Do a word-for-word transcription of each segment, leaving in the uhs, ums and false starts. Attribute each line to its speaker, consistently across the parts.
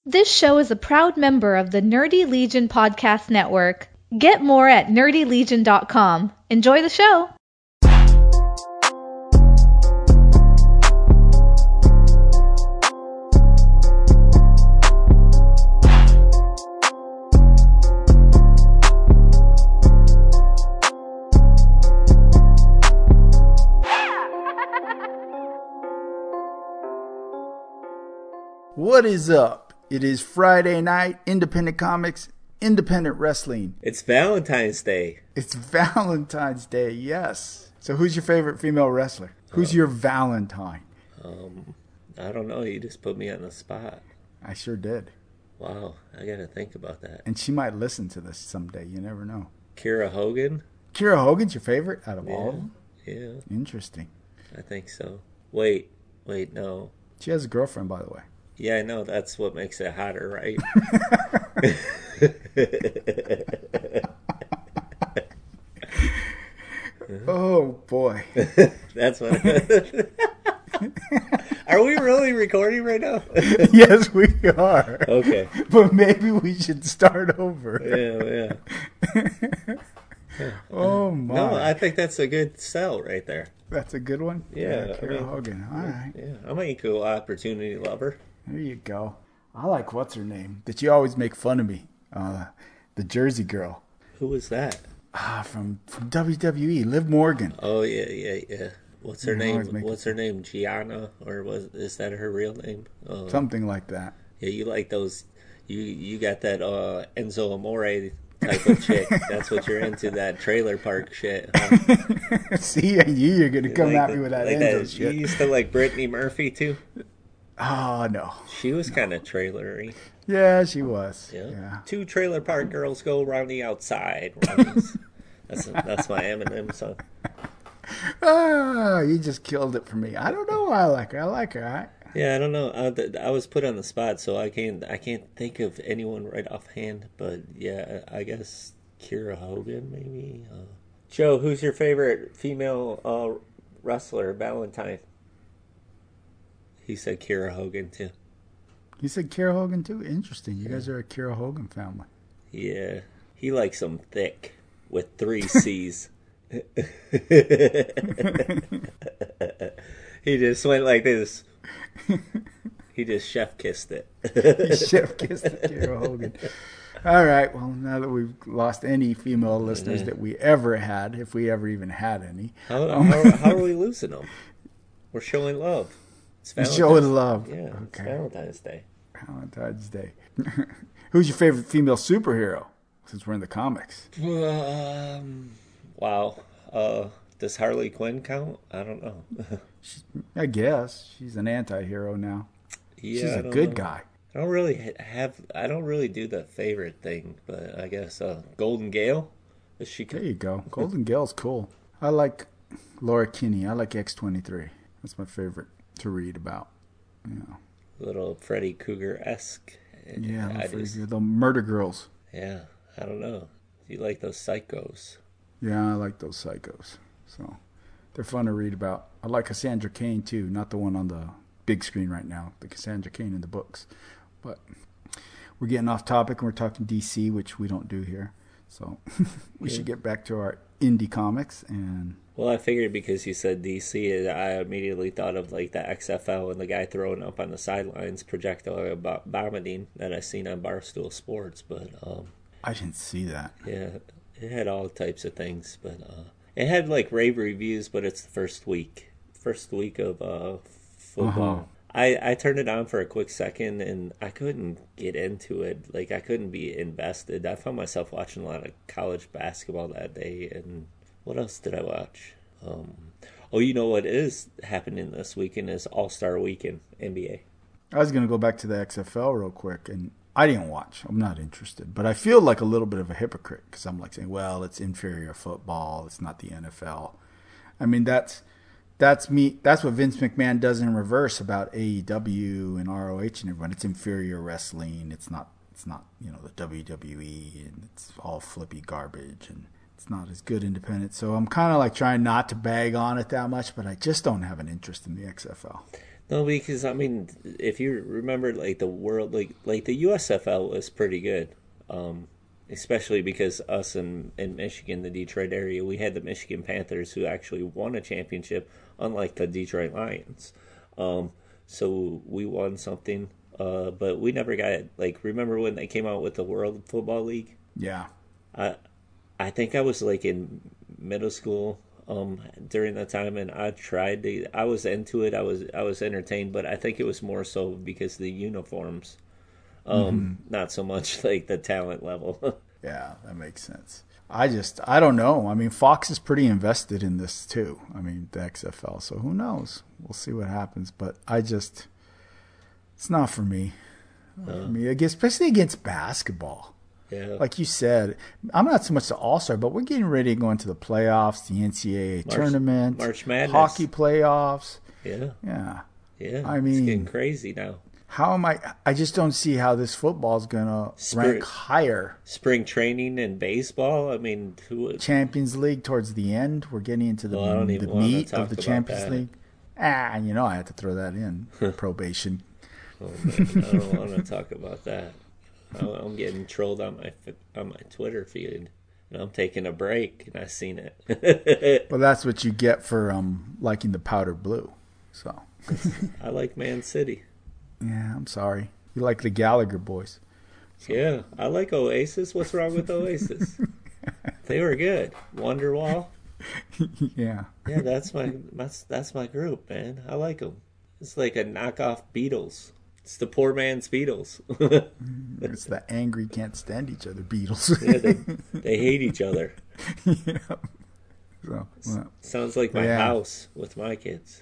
Speaker 1: This show is a proud member of the Nerdy Legion Podcast Network. Get more at nerdy legion dot com. Enjoy the show!
Speaker 2: What is up? It is Friday night, independent comics, independent wrestling.
Speaker 3: It's Valentine's Day.
Speaker 2: It's Valentine's Day, yes. So who's your favorite female wrestler? Who's um, your Valentine?
Speaker 3: Um, I don't know. You just put me on the spot.
Speaker 2: I sure did.
Speaker 3: Wow, I gotta think about that.
Speaker 2: And she might listen to this someday. You never know.
Speaker 3: Kiera Hogan?
Speaker 2: Kiera Hogan's your favorite out of
Speaker 3: yeah,
Speaker 2: all of them?
Speaker 3: Yeah.
Speaker 2: Interesting.
Speaker 3: I think so. Wait, wait, no.
Speaker 2: She has a girlfriend, by the way.
Speaker 3: Yeah, I know. That's what makes it hotter, right?
Speaker 2: Oh, boy.
Speaker 3: That's what... Are we really recording right now?
Speaker 2: Yes, we are.
Speaker 3: Okay.
Speaker 2: But maybe we should start over.
Speaker 3: Yeah, yeah.
Speaker 2: Oh, my.
Speaker 3: No, I think that's a good sell right there.
Speaker 2: That's a good one?
Speaker 3: Yeah.
Speaker 2: yeah Kiera I mean, Hogan. All right.
Speaker 3: Yeah, I'm an equal opportunity lover.
Speaker 2: There you go. I like what's her name that you always make fun of me. Uh, the Jersey girl.
Speaker 3: Who was that?
Speaker 2: Ah, from, from W W E, Liv Morgan.
Speaker 3: Oh yeah, yeah, yeah. What's her
Speaker 2: you
Speaker 3: name?
Speaker 2: Make...
Speaker 3: What's her name? Gianna, or was is that her real name? Uh,
Speaker 2: Something like that.
Speaker 3: Yeah, you like those. You you got that uh, Enzo Amore type of chick. That's what you're into. That trailer park shit. Huh?
Speaker 2: See, I knew you're gonna come
Speaker 3: like
Speaker 2: at
Speaker 3: the,
Speaker 2: me with that
Speaker 3: like
Speaker 2: Enzo
Speaker 3: that.
Speaker 2: shit.
Speaker 3: You used to like Brittany Murphy too.
Speaker 2: Oh, no.
Speaker 3: She was
Speaker 2: no.
Speaker 3: kind of trailery.
Speaker 2: Yeah, she was.
Speaker 3: Yeah.
Speaker 2: yeah.
Speaker 3: Two trailer park girls go around the outside. that's, that's my Eminem song.
Speaker 2: Ah, you just killed it for me. I don't know why I like her. I like her. I...
Speaker 3: Yeah, I don't know. I, I was put on the spot, so I can't, I can't think of anyone right offhand. But, yeah, I guess Kiera Hogan, maybe. Uh, Joe, who's your favorite female uh, wrestler, Valentine? He said Kiera Hogan, too.
Speaker 2: You said Kiera Hogan, too? Interesting. You yeah. guys are a Kiera Hogan family.
Speaker 3: Yeah. He likes them thick with three C's. He just went like this. He just chef kissed it.
Speaker 2: He chef kissed it, Kiera Hogan. All right. Well, now that we've lost any female listeners yeah. that we ever had, if we ever even had any.
Speaker 3: How, um, how, how are we losing them? We're showing love.
Speaker 2: It's showing love.
Speaker 3: Yeah, okay. It's Valentine's Day.
Speaker 2: Valentine's Day. Who's your favorite female superhero? Since we're in the comics.
Speaker 3: Um, wow. Uh, does Harley Quinn count? I don't know.
Speaker 2: she, I guess she's an anti-hero now.
Speaker 3: Yeah,
Speaker 2: she's a good know. guy.
Speaker 3: I don't really have. I don't really do the favorite thing, but I guess uh, Golden Gale. Is she?
Speaker 2: There you go. Golden Gale's cool. I like Laura Kinney. I like X twenty-three. That's my favorite to read about. You know.
Speaker 3: Little Freddy Krueger-esque.
Speaker 2: Yeah, I just, the murder girls.
Speaker 3: Yeah, I don't know. You like those psychos?
Speaker 2: Yeah, I like those psychos. So they're fun to read about. I like Cassandra Cain too, not the one on the big screen right now, the Cassandra Cain in the books. But we're getting off topic and we're talking D C, which we don't do here. So we yeah. should get back to our indie comics. And
Speaker 3: well, I figured because you said D C, I immediately thought of like the X F L and the guy throwing up on the sidelines projectile vomiting that I seen on Barstool Sports. But um,
Speaker 2: I didn't see that.
Speaker 3: Yeah, it had all types of things, but uh, it had like rave reviews. But it's the first week, first week of uh, football. Uh-huh. I, I turned it on for a quick second and I couldn't get into it. Like I couldn't be invested. I found myself watching a lot of college basketball that day. And what else did I watch? Um, oh, you know what is happening this weekend is All-Star Weekend, N B A.
Speaker 2: I was going to go back to the X F L real quick, and I didn't watch. I'm not interested. But I feel like a little bit of a hypocrite because I'm like saying, well, it's inferior football. It's not the N F L. I mean, that's... That's me. That's what Vince McMahon does in reverse about A E W and R O H and everyone. It's inferior wrestling. It's not. It's not. You know, the W W E, and it's all flippy garbage, and it's not as good independent. So I'm kind of like trying not to bag on it that much, but I just don't have an interest in the X F L.
Speaker 3: No, because I mean, if you remember, like the world, like like the U S F L was pretty good, um, especially because us in in Michigan, the Detroit area, we had the Michigan Panthers who actually won a championship, unlike the Detroit Lions. Um, so we won something, uh, but we never got it. Like, remember when they came out with the World Football League?
Speaker 2: Yeah.
Speaker 3: I I think I was like in middle school um during that time, and I tried to I was into it. I was I was entertained, but I think it was more so because of the uniforms. Um
Speaker 2: Mm-hmm.
Speaker 3: not so much like the talent level.
Speaker 2: Yeah, that makes sense. I just, I don't know. I mean, Fox is pretty invested in this too. I mean, the X F L. So who knows? We'll see what happens. But I just, it's not for me. Not for me, again, especially against basketball.
Speaker 3: Yeah.
Speaker 2: Like you said, I'm not so much the All-Star, but we're getting ready to go into the playoffs, the N C double A
Speaker 3: March,
Speaker 2: tournament,
Speaker 3: March Madness.
Speaker 2: hockey playoffs.
Speaker 3: Yeah.
Speaker 2: Yeah.
Speaker 3: Yeah.
Speaker 2: I
Speaker 3: it's
Speaker 2: mean-
Speaker 3: getting crazy now.
Speaker 2: How am I? I just don't see how this football is going to
Speaker 3: Spirit.
Speaker 2: rank higher.
Speaker 3: Spring training and baseball. I mean, who
Speaker 2: Champions League towards the end. We're getting into the,
Speaker 3: Well, I don't even
Speaker 2: the
Speaker 3: wanna
Speaker 2: meat
Speaker 3: talk
Speaker 2: of the
Speaker 3: about
Speaker 2: Champions
Speaker 3: that.
Speaker 2: League. Ah, you know I had to throw that in. Probation.
Speaker 3: oh, man, I don't want to talk about that. I- I'm getting trolled on my on my Twitter feed, and I'm taking a break, and I seen it.
Speaker 2: Well, that's what you get for um liking the powder blue. So,
Speaker 3: I like Man City.
Speaker 2: yeah, I'm sorry. You like the Gallagher boys.
Speaker 3: Yeah, I like Oasis. What's wrong with Oasis? They were good. Wonderwall.
Speaker 2: Yeah.
Speaker 3: Yeah, that's my that's that's my group, man. I like them. It's like a knockoff Beatles. It's the poor man's Beatles.
Speaker 2: It's the angry, can't stand each other Beatles.
Speaker 3: Yeah, they they hate each other.
Speaker 2: Yeah. So, well,
Speaker 3: Sounds like my
Speaker 2: Yeah.
Speaker 3: house with my kids.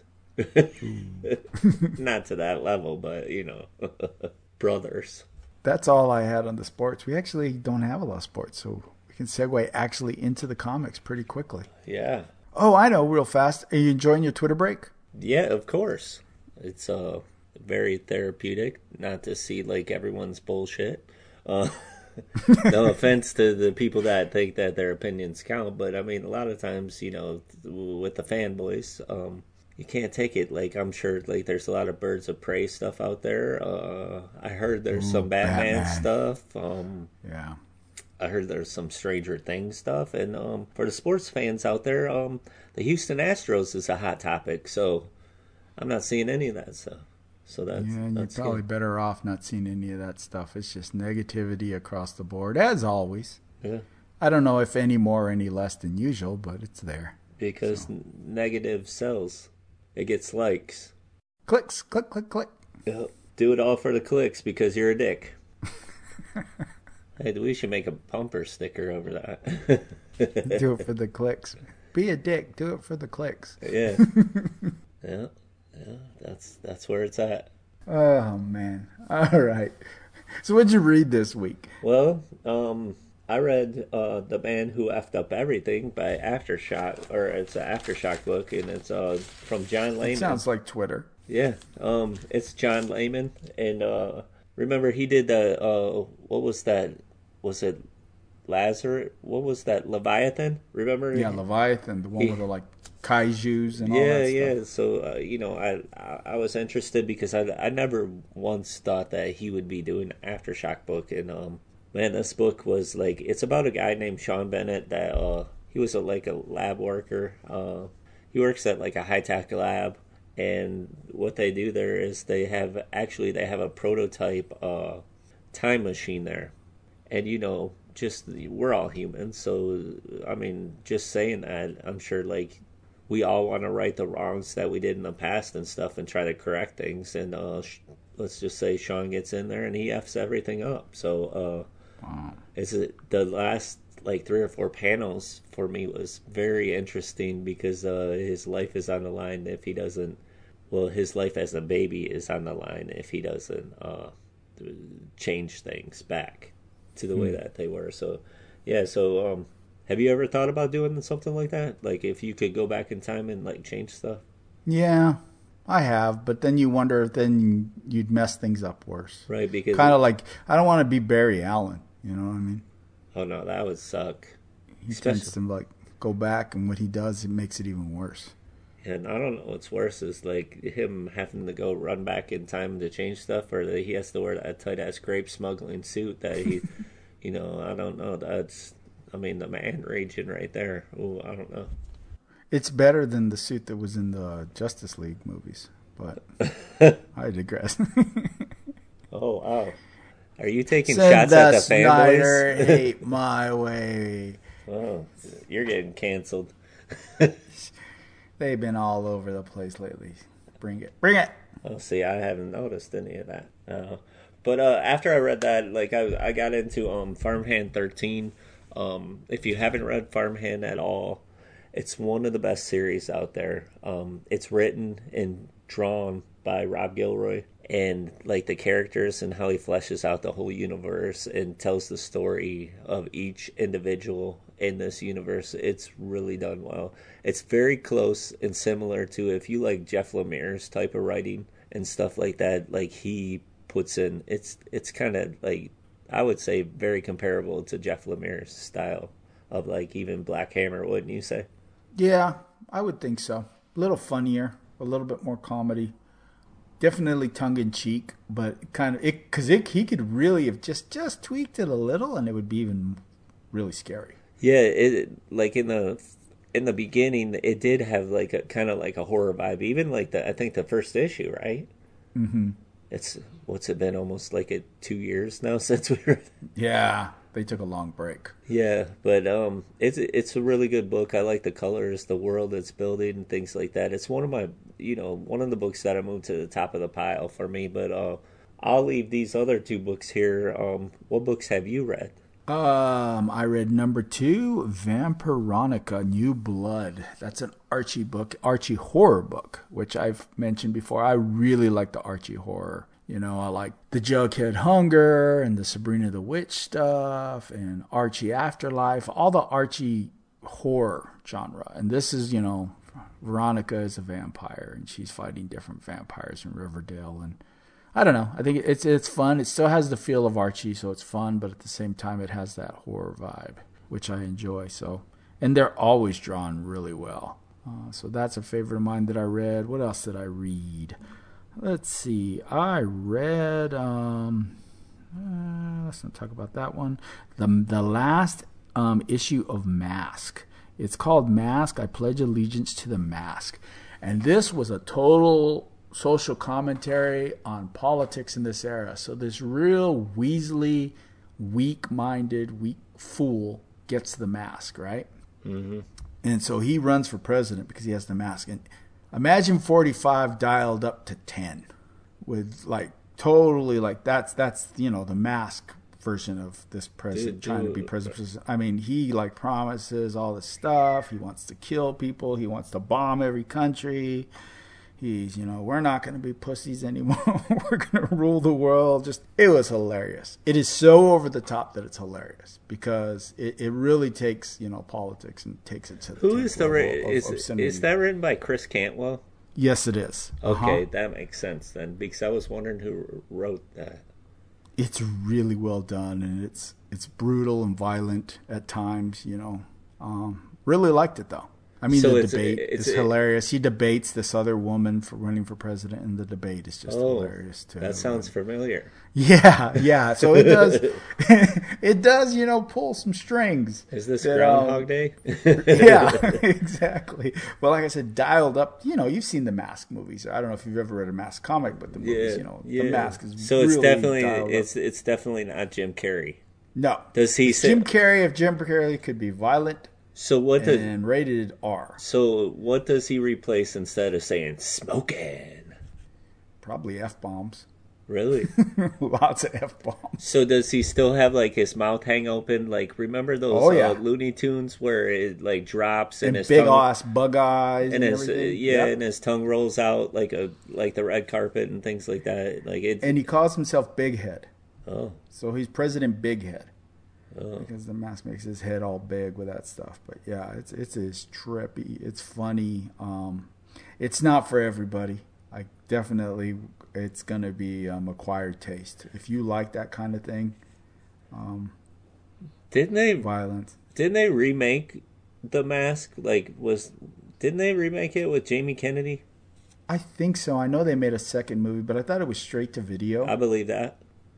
Speaker 3: Not to that level, but you know, brothers.
Speaker 2: that's all I had on the sports. We actually don't have a lot of sports, so we can segue actually into the comics pretty quickly.
Speaker 3: Yeah,
Speaker 2: Oh, I know, real fast. Are you enjoying your Twitter break?
Speaker 3: yeah, of course. It's uh very therapeutic not to see like everyone's bullshit. Uh, no offense to the people that think that their opinions count, but I mean a lot of times, you know, with the fanboys, um, you can't take it. Like I'm sure, like there's a lot of Birds of Prey stuff out there. Uh, I heard there's
Speaker 2: Ooh,
Speaker 3: some Batman,
Speaker 2: Batman.
Speaker 3: stuff. Um,
Speaker 2: Yeah.
Speaker 3: I heard there's some Stranger Things stuff, and um, for the sports fans out there, um, the Houston Astros is a hot topic. So I'm not seeing any of that stuff. So that's
Speaker 2: Yeah, and you're
Speaker 3: that's
Speaker 2: probably
Speaker 3: good.
Speaker 2: better off not seeing any of that stuff. It's just negativity across the board, as always.
Speaker 3: Yeah,
Speaker 2: I don't know if any more or any less than usual, but it's there.
Speaker 3: because n negative sells, it gets likes.
Speaker 2: Clicks, click, click, click.
Speaker 3: Yep. Do it all for the clicks because you're a dick. Hey, we should make a bumper sticker over that.
Speaker 2: Do it for the clicks. Be a dick. Do it for the clicks.
Speaker 3: Yeah, yeah, yeah. That's that's where it's at.
Speaker 2: Oh, man. All right. So what'd you read this week?
Speaker 3: Well, um, I read uh, The Man Who Effed Up Everything by Aftershock, or it's an Aftershock book, and it's uh, from John Layman.
Speaker 2: It sounds like Twitter.
Speaker 3: Yeah, um, it's John Layman, and uh, remember he did the uh, what was that? Was it Lazarus? What was that? Leviathan? Remember?
Speaker 2: Yeah, Leviathan, the one
Speaker 3: He-
Speaker 2: with the like kaijus and all
Speaker 3: Yeah,
Speaker 2: that
Speaker 3: yeah.
Speaker 2: stuff.
Speaker 3: So uh, you know, I, I I was interested because I I never once thought that he would be doing an Aftershock book, and um, man, this book was like it's about a guy named Sean Bennett that uh he was a like a lab worker. Uh, he works at like a high tech lab, and what they do there is they have actually they have a prototype uh time machine there, and you know. Just we're all humans, so I mean, just saying that, I'm sure like we all want to right the wrongs that we did in the past and stuff and try to correct things. And uh, sh- let's just say Sean gets in there and he f's everything up. So uh,
Speaker 2: Wow.
Speaker 3: is it the last like three or four panels for me was very interesting because uh, his life is on the line if he doesn't. Well, his life as a baby is on the line if he doesn't uh, change things back to the way that they were. So, yeah. So, um, have you ever thought about doing something like that? Like, if you could go back in time and like change stuff?
Speaker 2: Yeah, I have, but then you wonder if then you'd mess things up worse.
Speaker 3: Right? Because
Speaker 2: Kind of like, I don't want to be Barry Allen, you know what I mean?
Speaker 3: oh no, that would suck.
Speaker 2: He
Speaker 3: Especially-
Speaker 2: tends to like go back, and what he does, it makes it even worse.
Speaker 3: And I don't know what's worse is like him having to go run back in time to change stuff, or that he has to wear that tight ass grape smuggling suit that he, you know, I don't know. That's, I mean, the man raging right there. Ooh, I don't know.
Speaker 2: It's better than the suit that was in the Justice League movies, but I digress.
Speaker 3: Oh wow, are you taking
Speaker 2: Send
Speaker 3: shots at the
Speaker 2: Snyder
Speaker 3: fanboys?
Speaker 2: hate my way.
Speaker 3: Oh, you're getting canceled.
Speaker 2: They've been all over the place lately. Bring it. Bring it.
Speaker 3: Oh, see, I haven't noticed any of that. Uh, but uh, after I read that, like I, I got into um, Farmhand thirteen. Um, if you haven't read Farmhand at all, it's one of the best series out there. Um, it's written and drawn by Rob Gilroy, and like the characters and how he fleshes out the whole universe and tells the story of each individual in this universe. It's really done well. It's very close and similar to, if you like Jeff Lemire's type of writing and stuff like that, like he puts in, it's it's kind of like, I would say very comparable to Jeff Lemire's style of like even Black Hammer, wouldn't you say?
Speaker 2: Yeah, I would think so. A little funnier, a little bit more comedy. Definitely tongue in cheek, but kind of it because it, he could really have just just tweaked it a little, and it would be even really scary.
Speaker 3: Yeah, it like in the in the beginning, it did have like a kind of like a horror vibe. Even like the I think the first issue, right?
Speaker 2: Mm-hmm.
Speaker 3: It's what's it been, almost like a, two years now since we were.
Speaker 2: Yeah, they took a long break.
Speaker 3: Yeah, but um, it's it's a really good book. I like the colors, the world it's building, and things like that. It's one of my, you know, one of the books that I moved to the top of the pile for me. But uh, I'll leave these other two books here. Um, what books have you read?
Speaker 2: Um, I read number two, Vampironica: New Blood. That's an Archie book, Archie horror book, which I've mentioned before. I really like the Archie horror. You know, I like the Jughead Hunger and the Sabrina the Witch stuff and Archie Afterlife, all the Archie horror genre. And this is, you know, Veronica is a vampire and she's fighting different vampires in Riverdale. And I don't know. I think it's it's fun. It still has the feel of Archie, so it's fun, but at the same time, it has that horror vibe, which I enjoy. So, and they're always drawn really well. Uh, so that's a favorite of mine that I read. What else did I read? Let's see. I read. Um, uh, let's not talk about that one. The the last um, issue of Mask. It's called Mask. I Pledge Allegiance to the Mask, and this was a total social commentary on politics in this era. So this real Weasley, weak-minded, weak fool gets the mask, right?
Speaker 3: Mm-hmm.
Speaker 2: And so he runs for president because he has the mask. And imagine forty-five dialed up to ten with like totally like that's that's you know the mask version of this president
Speaker 3: Dude,
Speaker 2: trying
Speaker 3: dude.
Speaker 2: to be president. I mean, he like promises all this stuff. He wants to kill people. He wants to bomb every country. He's, you know, we're not going to be pussies anymore. We're going to rule the world. Just, it was hilarious. It is so over the top that it's hilarious because it, it really takes, you know, politics and takes it to the
Speaker 3: Who is the
Speaker 2: level
Speaker 3: ri-
Speaker 2: of
Speaker 3: is
Speaker 2: obscenity.
Speaker 3: is that written by Chris Cantwell?
Speaker 2: Yes, it is.
Speaker 3: Okay,
Speaker 2: Uh-huh.
Speaker 3: that makes sense then, because I was wondering who wrote that.
Speaker 2: It's really well done, and it's it's brutal and violent at times, you know. Um, really liked it, though. I mean,
Speaker 3: So
Speaker 2: the
Speaker 3: it's-
Speaker 2: debate
Speaker 3: it's-
Speaker 2: is
Speaker 3: it-
Speaker 2: hilarious. He debates this other woman for running for president, and the debate is just
Speaker 3: Oh,
Speaker 2: hilarious, too.
Speaker 3: that sounds familiar.
Speaker 2: Yeah, yeah. So it does, it does, you know, pull some strings.
Speaker 3: Is this
Speaker 2: that,
Speaker 3: Groundhog
Speaker 2: um,
Speaker 3: Day?
Speaker 2: Yeah, exactly. Well, like I said, dialed up. You know, you've seen the Mask movies. I don't know if you've ever read a Mask comic, but the movies,
Speaker 3: Yeah,
Speaker 2: you know,
Speaker 3: yeah.
Speaker 2: the Mask is
Speaker 3: so it's
Speaker 2: really
Speaker 3: definitely
Speaker 2: dialed up.
Speaker 3: it's it's definitely not Jim Carrey.
Speaker 2: No.
Speaker 3: Does he
Speaker 2: It's
Speaker 3: say?
Speaker 2: Jim Carrey, if Jim Carrey could be violent
Speaker 3: So what does
Speaker 2: and rated R.
Speaker 3: so what does he replace instead of saying smoking?
Speaker 2: Probably F-bombs.
Speaker 3: Really?
Speaker 2: Lots of F-bombs.
Speaker 3: So does he still have like his mouth hang open? Like remember those
Speaker 2: Oh, yeah.
Speaker 3: uh, Looney Tunes where it like drops and,
Speaker 2: And
Speaker 3: his
Speaker 2: big
Speaker 3: tongue
Speaker 2: ass bug eyes
Speaker 3: and
Speaker 2: and,
Speaker 3: his uh,
Speaker 2: everything.
Speaker 3: yeah,
Speaker 2: Yep.
Speaker 3: and his tongue rolls out like a like the red carpet and things like that. Like it.
Speaker 2: And he calls himself Big Head.
Speaker 3: Oh,
Speaker 2: So he's President Big Head.
Speaker 3: oh.
Speaker 2: Because the mask makes his head all big with that stuff. But yeah, it's it's it's trippy. It's funny. Um, it's not for everybody. I definitely, it's gonna be um, acquired taste. If you like that kind of thing, um,
Speaker 3: Didn't they
Speaker 2: violence.
Speaker 3: didn't they remake The Mask? Like was Didn't they remake it with Jamie Kennedy?
Speaker 2: I think so. I know they made a second movie, but I thought it was straight to video.
Speaker 3: I believe that.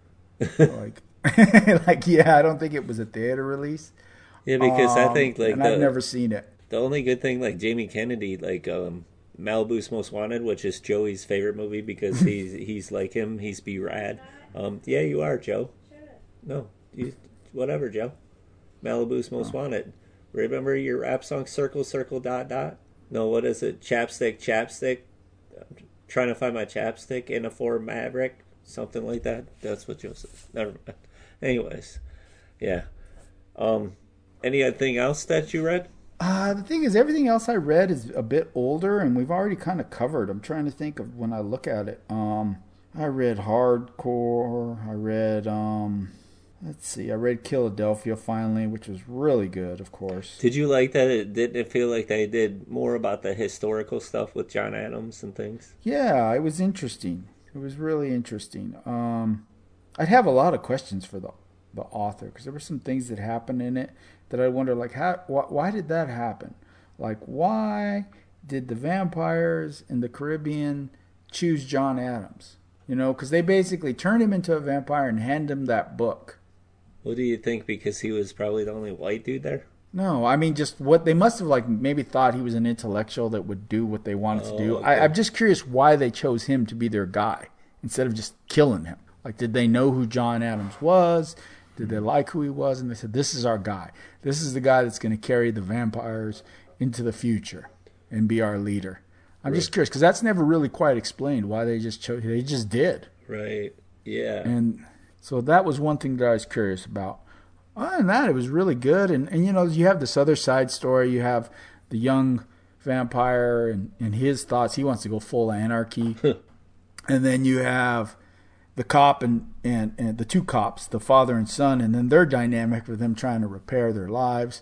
Speaker 2: like, like yeah, I don't think it was a theater release.
Speaker 3: Yeah, because um, I think like
Speaker 2: and
Speaker 3: the,
Speaker 2: I've never seen it.
Speaker 3: The only good thing, like Jamie Kennedy, like um, Malibu's Most Wanted, which is Joey's favorite movie because he's he's like him. He's be rad. Um, yeah, you are, Joe. No, you, whatever, Joe. Malibu's Most oh. Wanted. Remember your rap song, Circle, Circle, Dot, Dot? No, what is it? Chapstick, Chapstick. I'm trying to find my chapstick in a Ford Maverick. Something like that. That's what Joe said. Never mind. Anyways, yeah. Um, anything else that you read?
Speaker 2: Uh, the thing is, everything else I read is a bit older, and we've already kind of covered. I'm trying to think of when I look at it. Um, I read Hardcore. I read, um, let's see, I read Philadelphia finally, which was really good, of course.
Speaker 3: Did you like that? It didn't it feel like they did more about the historical stuff with John Adams and things?
Speaker 2: Yeah, it was interesting. It was really interesting. Um, I'd have a lot of questions for the the author because there were some things that happened in it that I wonder, like, how, wh- why did that happen? Like, why did the vampires in the Caribbean choose John Adams? You know, because they basically turned him into a vampire and handed him that book.
Speaker 3: What do you think? Because he was probably the only white dude there?
Speaker 2: No, I mean, just what they must have, like, maybe thought he was an intellectual that would do what they wanted
Speaker 3: oh,
Speaker 2: to do.
Speaker 3: Okay.
Speaker 2: I, I'm just curious why they chose him to be their guy instead of just killing him. Like, did they know who John Adams was? Did they like who he was? And they said, this is our guy. This is the guy that's going to carry the vampires into the future and be our leader. I'm right. just curious, because that's never really quite explained why they just chose. They just did.
Speaker 3: Right. Yeah.
Speaker 2: And so that was one thing that I was curious about. Other than that, it was really good. And, and you know, you have this other side story. You have the young vampire and, and his thoughts. He wants to go full anarchy. And then you have the cop and, and, and the two cops, the father and son, and then their dynamic with them trying to repair their lives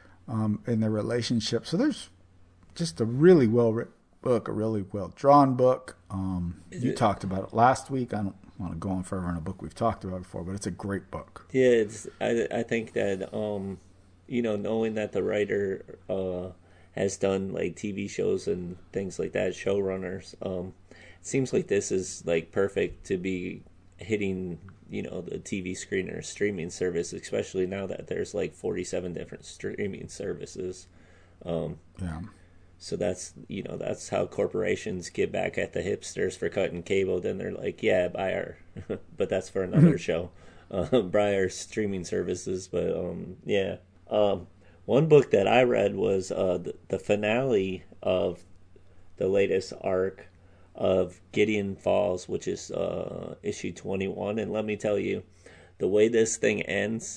Speaker 2: um, and their relationship. So there's just a really well-written book, a really well-drawn book. Um, you it, talked about it last week. I don't want to go on forever on a book we've talked about before, but it's a great book.
Speaker 3: Yeah, it's, I, I think that, um, you know, knowing that the writer uh, has done, like, T V shows and things like that, showrunners, um, it seems like this is, like, perfect to be hitting, you know, the T V screen or streaming service, especially now that there's, like, forty-seven different streaming services. Um,
Speaker 2: yeah.
Speaker 3: So that's, you know, that's how corporations get back at the hipsters for cutting cable. Then they're like, yeah, buy our, but that's for another show, uh, buy our streaming services. But, um, yeah. Um, one book that I read was uh, the, the finale of the latest arc of Gideon Falls, which is uh, issue twenty-one. And let me tell you, the way this thing ends,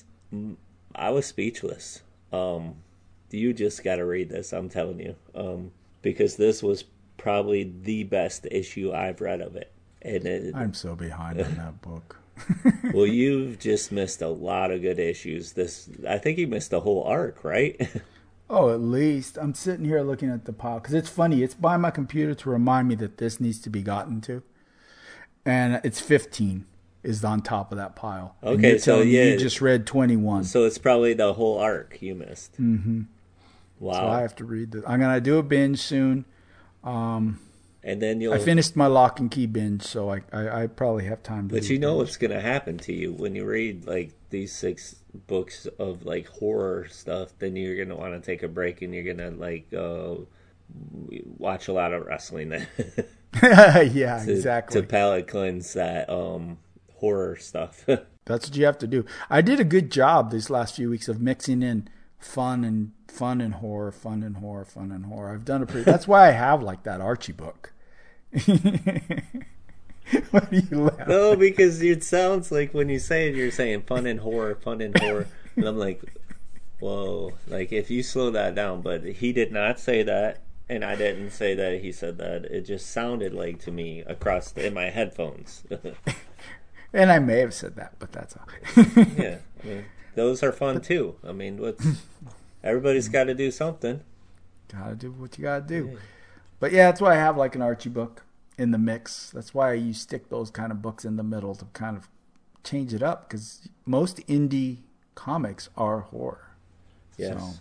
Speaker 3: I was speechless. Um, you just got to read this, I'm telling you, um, because this was probably the best issue I've read of it. And it,
Speaker 2: I'm so behind on that book.
Speaker 3: Well, you've just missed a lot of good issues. This, I think you missed the whole arc, right?
Speaker 2: Oh, at least. I'm sitting here looking at the pile. Because it's funny. It's by my computer to remind me that this needs to be gotten to. And it's fifteen is on top of that pile.
Speaker 3: Okay, so yeah.
Speaker 2: You just read twenty-one.
Speaker 3: So it's probably the whole arc you missed.
Speaker 2: Mm-hmm.
Speaker 3: Wow.
Speaker 2: So I have to read this. I'm going to do a binge soon. Um,
Speaker 3: and then you'll...
Speaker 2: I finished my Lock and Key binge, so I, I, I probably have time to
Speaker 3: But
Speaker 2: read
Speaker 3: you know
Speaker 2: binge.
Speaker 3: what's going to happen to you when you read, like, these six books of, like, horror stuff. Then you're going to want to take a break and you're going to, like, uh, watch a lot of wrestling.
Speaker 2: Yeah,
Speaker 3: to,
Speaker 2: exactly.
Speaker 3: To palate cleanse that um, horror stuff.
Speaker 2: That's what you have to do. I did a good job these last few weeks of mixing in fun and fun and horror, fun and horror, fun and horror. I've done a pretty. That's why I have like that Archie book. What do you laugh?
Speaker 3: No, because it sounds like when you say it, you're saying fun and horror, fun and horror, and I'm like, whoa! Like if you slow that down, but he did not say that, and I didn't say that. He said that. It just sounded like to me across the, in my headphones.
Speaker 2: And I may have said that, but that's all.
Speaker 3: Yeah, I mean, those are fun too. I mean, what's everybody's got to do something.
Speaker 2: Gotta do what you gotta do. Yeah. But yeah, that's why I have like an Archie book in the mix. That's why you stick those kind of books in the middle to kind of change it up, because most indie comics are horror.
Speaker 3: Yes.
Speaker 2: So.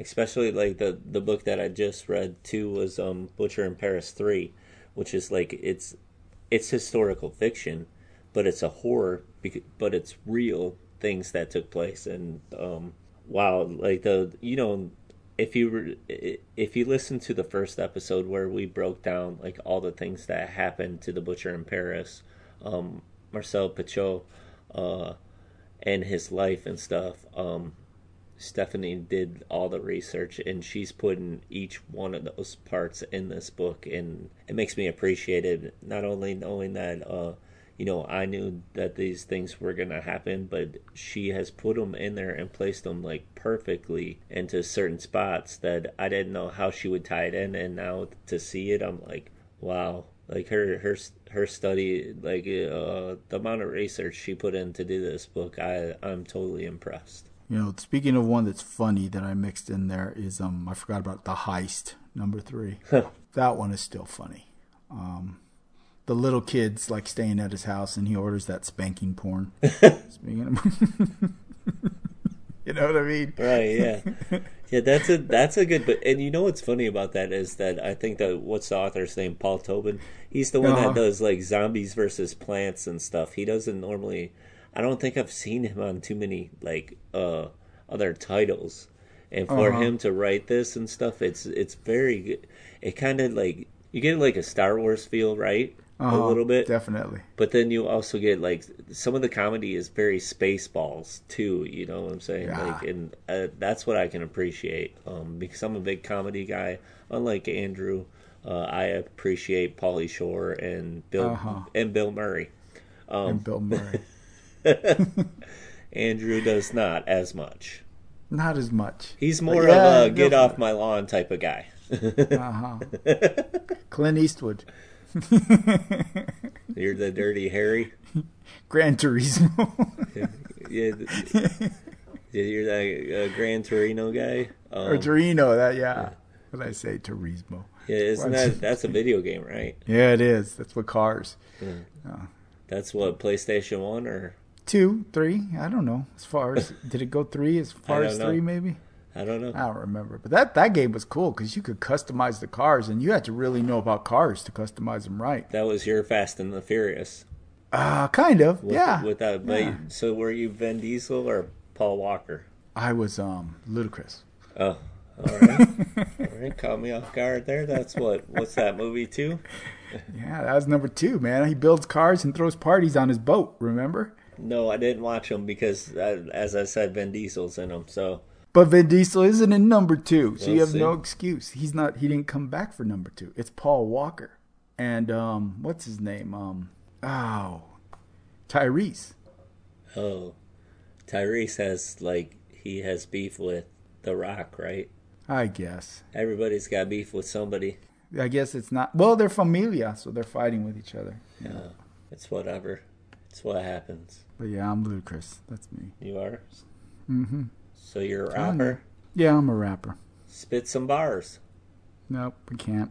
Speaker 3: especially like the the book that I just read too was um Butcher in Paris three, which is like it's it's historical fiction, but it's a horror, but it's real things that took place. And um wow, like the you know if you were if you listen to the first episode where we broke down like all the things that happened to the Butcher in Paris, um Marcel Pichot, uh and his life and stuff, um Stephanie did all the research, and she's putting each one of those parts in this book, and it makes me appreciate it, not only knowing that uh you know I knew that these things were gonna happen, but she has put them in there and placed them like perfectly into certain spots that I didn't know how she would tie it in. And now to see it, I'm like, wow, like her her her study, like uh the amount of research she put in to do this book, I I'm totally impressed.
Speaker 2: You know, speaking of one that's funny that I mixed in there is, um, I forgot about The Heist, number three. That one is still funny. Um, the little kid's like staying at his house and he orders that spanking porn. Speaking of, you know what I mean?
Speaker 3: Right, yeah. Yeah, that's a that's a good, but and you know what's funny about that is that I think that, what's the author's name? Paul Tobin. He's the one uh-huh. that does like zombies versus plants and stuff. He doesn't normally, I don't think I've seen him on too many like uh, other titles, and for uh-huh. him to write this and stuff, it's it's very good. It kind of like you get like a Star Wars feel, right? Uh-huh. A little bit,
Speaker 2: definitely.
Speaker 3: But then you also get like some of the comedy is very Spaceballs too. You know what I'm saying?
Speaker 2: Yeah.
Speaker 3: Like, and uh, that's what I can appreciate, um, because I'm a big comedy guy. Unlike Andrew, uh, I appreciate Pauly Shore and Bill uh-huh. and Bill Murray. Um,
Speaker 2: and Bill Murray.
Speaker 3: Andrew does not as much.
Speaker 2: Not as much.
Speaker 3: He's more yeah, of a get off my lawn type of guy.
Speaker 2: uh-huh. Clint Eastwood.
Speaker 3: You're the Dirty Harry.
Speaker 2: Gran Turismo.
Speaker 3: yeah, yeah, you're that uh, Gran Torino guy. Um,
Speaker 2: or Torino, that yeah. yeah. What did I say? Turismo.
Speaker 3: Yeah, isn't that that's a video game, right?
Speaker 2: Yeah, it is. That's what cars.
Speaker 3: Yeah. Uh, that's what, PlayStation One or
Speaker 2: two, three? I don't know. As far as did it go three? As far as three,
Speaker 3: know.
Speaker 2: maybe.
Speaker 3: I don't know.
Speaker 2: I don't remember. But that, that game was cool because you could customize the cars, and you had to really know about cars to customize them right.
Speaker 3: That was your Fast and the Furious.
Speaker 2: Uh, kind of,
Speaker 3: with,
Speaker 2: yeah.
Speaker 3: With that, but
Speaker 2: yeah.
Speaker 3: So were you Vin Diesel or Paul Walker?
Speaker 2: I was um Ludacris.
Speaker 3: Oh, all right. All right, caught me off guard there. That's what, what's that movie too?
Speaker 2: Yeah, that was number two, man. He builds cars and throws parties on his boat, remember?
Speaker 3: No, I didn't watch them because, I, as I said, Vin Diesel's in them, so...
Speaker 2: But Vin Diesel isn't in number two, so
Speaker 3: we'll
Speaker 2: you have
Speaker 3: see.
Speaker 2: no excuse. He's not. He didn't come back for number two. It's Paul Walker, and um, what's his name? Um, oh, Tyrese.
Speaker 3: Oh, Tyrese has like he has beef with The Rock, right?
Speaker 2: I guess
Speaker 3: everybody's got beef with somebody.
Speaker 2: I guess it's not. Well, they're familia, so they're fighting with each other.
Speaker 3: Yeah, uh, it's whatever. It's what happens.
Speaker 2: But yeah, I'm Ludacris. That's me.
Speaker 3: You are.
Speaker 2: Mm-hmm.
Speaker 3: So you're a rapper?
Speaker 2: Yeah, I'm a rapper.
Speaker 3: Spit some bars.
Speaker 2: Nope, we can't.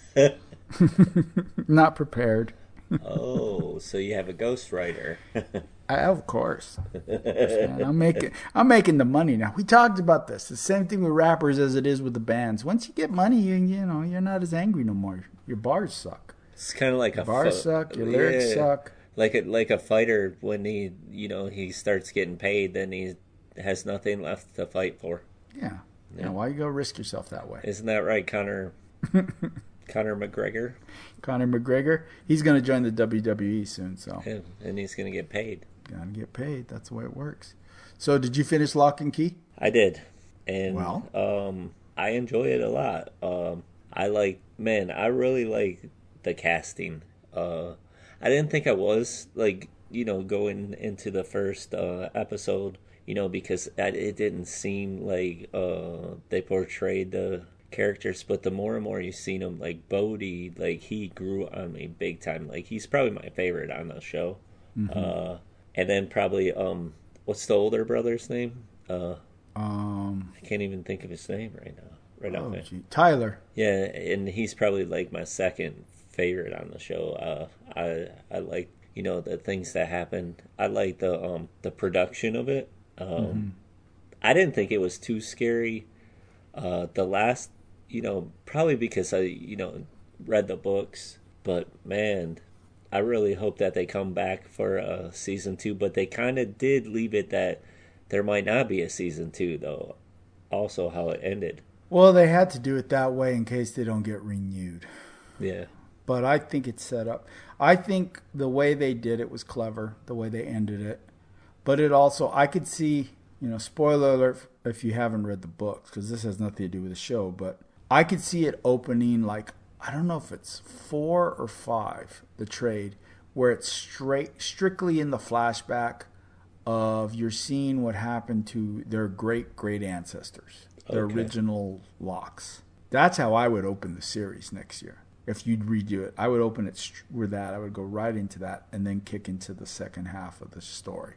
Speaker 2: Not prepared.
Speaker 3: Oh, so you have a ghostwriter.
Speaker 2: I, of course. Man, I'm making I'm making the money now. We talked about this. The same thing with rappers as it is with the bands. Once you get money, you you know, you're not as angry no more. Your bars suck.
Speaker 3: It's kind of like
Speaker 2: your
Speaker 3: a
Speaker 2: bars
Speaker 3: fo-
Speaker 2: suck, your lyrics
Speaker 3: yeah.
Speaker 2: suck.
Speaker 3: Like a like a fighter when he, you know, he starts getting paid, then he has nothing left to fight for.
Speaker 2: Yeah. Yeah. yeah why you go risk yourself that way?
Speaker 3: Isn't that right, Conor? Conor McGregor?
Speaker 2: Conor McGregor? He's going to join the W W E soon, so.
Speaker 3: Yeah, and he's going to get paid.
Speaker 2: Going to get paid. That's the way it works. So, did you finish Lock and Key?
Speaker 3: I did. And
Speaker 2: well?
Speaker 3: um, I enjoy it a lot. Um, I like, man, I really like the casting. Uh, I didn't think I was, like, you know, going into the first uh, episode, you know, because it didn't seem like uh, they portrayed the characters. But the more and more you've seen them, like Bodhi, like he grew on me big time. Like he's probably my favorite on the show. Mm-hmm. Uh, and then probably, um, what's the older brother's name? Uh,
Speaker 2: um,
Speaker 3: I can't even think of his name right now. Right
Speaker 2: oh,
Speaker 3: off
Speaker 2: gee. Tyler.
Speaker 3: Yeah, and he's probably like my second favorite on the show. Uh, I I like, you know, the things that happened. I like the um the production of it. Um, mm-hmm. I didn't think it was too scary. Uh, the last, you know, probably because I, you know, read the books, but man, I really hope that they come back for uh, season two. But they kind of did leave it that there might not be a season two, though. Also, how it ended.
Speaker 2: Well, they had to do it that way in case they don't get renewed.
Speaker 3: Yeah.
Speaker 2: But I think it's set up. I think the way they did it was clever, the way they ended it. But it also, I could see, you know, spoiler alert if you haven't read the books, because this has nothing to do with the show, but I could see it opening like, I don't know if it's four or five, the trade, where it's straight, strictly in the flashback of you're seeing what happened to their great great ancestors, their
Speaker 3: Okay.
Speaker 2: original Locks. That's how I would open the series next year. If you'd redo it, I would open it with that. I would go right into that and then kick into the second half of the story.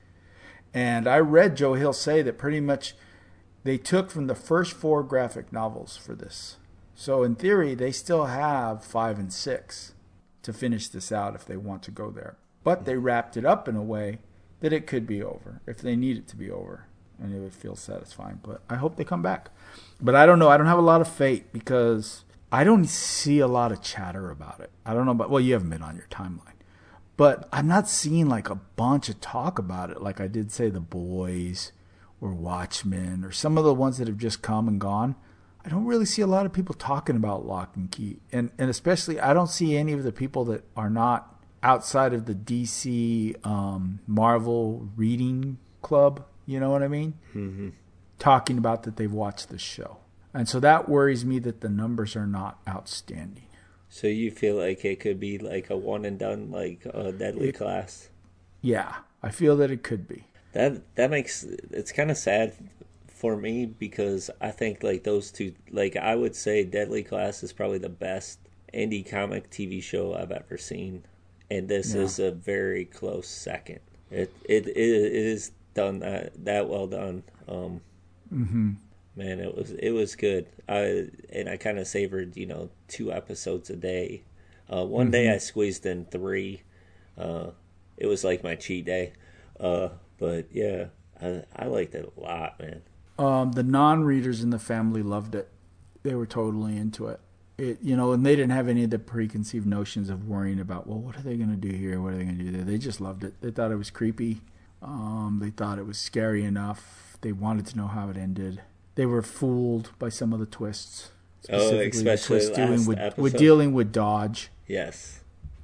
Speaker 2: And I read Joe Hill say that pretty much they took from the first four graphic novels for this. So in theory, they still have five and six to finish this out if they want to go there. But they wrapped it up in a way that it could be over if they need it to be over. And it would feel satisfying. But I hope they come back. But I don't know. I don't have a lot of faith because I don't see a lot of chatter about it. I don't know about, well, you haven't been on your timeline. But I'm not seeing like a bunch of talk about it like I did say The Boys or Watchmen or some of the ones that have just come and gone. I don't really see a lot of people talking about Lock and Key. And and especially I don't see any of the people that are not outside of the D C um, Marvel reading club, you know what I mean?
Speaker 3: Mm-hmm.
Speaker 2: Talking about that they've watched the show. And so that worries me that the numbers are not outstanding.
Speaker 3: So you feel like it could be like a one and done, like a Deadly
Speaker 2: It-
Speaker 3: Class?
Speaker 2: Yeah, I feel that it could be.
Speaker 3: That that makes it's kind of sad for me because I think like those two, like I would say Deadly Class is probably the best indie comic T V show I've ever seen, and this
Speaker 2: Yeah.
Speaker 3: is a very close second. It it it is done that that well done. Um,
Speaker 2: Mm-hmm.
Speaker 3: Man, it was it was good. I and I kind of savored, you know, two episodes a day. Uh, one day I squeezed in three. Uh, it was like my cheat day. Uh, but yeah, I I liked it a lot, man.
Speaker 2: Um, the non-readers in the family loved it. They were totally into it. It, you know, and they didn't have any of the preconceived notions of worrying about, well, what are they going to do here? What are they going to do there? They just loved it. They thought it was creepy. Um, they thought it was scary enough. They wanted to know how it ended. They were fooled by some of the twists.
Speaker 3: Oh,
Speaker 2: Specifically the
Speaker 3: especially
Speaker 2: twist
Speaker 3: last
Speaker 2: dealing with,
Speaker 3: episode.
Speaker 2: with dealing with Dodge.
Speaker 3: Yes,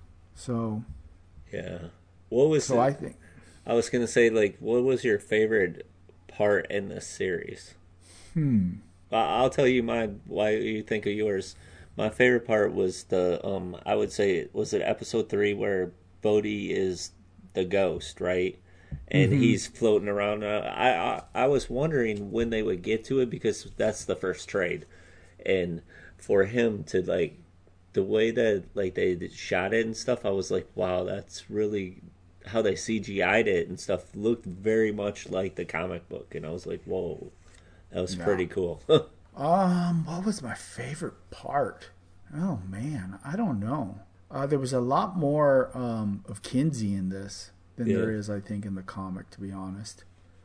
Speaker 2: So,
Speaker 3: yeah. What was
Speaker 2: so
Speaker 3: it?
Speaker 2: I think.
Speaker 3: I was gonna say, like, what was your favorite part in this series?
Speaker 2: Hmm.
Speaker 3: I- I'll tell you mine. Why you think of yours? My favorite part was the um. I would say was it episode three where Bodhi is the ghost, right? And
Speaker 2: Mhm.
Speaker 3: he's floating around. Uh, I, I I was wondering when they would get to it because that's the first trade, and for him to like the way that like they shot it and stuff, I was like, wow, that's really how they C G I'd it and stuff looked very much like the comic book, and I was like, whoa, that was
Speaker 2: Yeah.
Speaker 3: pretty cool.
Speaker 2: Um, what was my favorite part? Oh man, I don't know. Uh, there was a lot more um, of Kinsey in this than
Speaker 3: Yeah.
Speaker 2: there is, I think, in the comic. To be honest,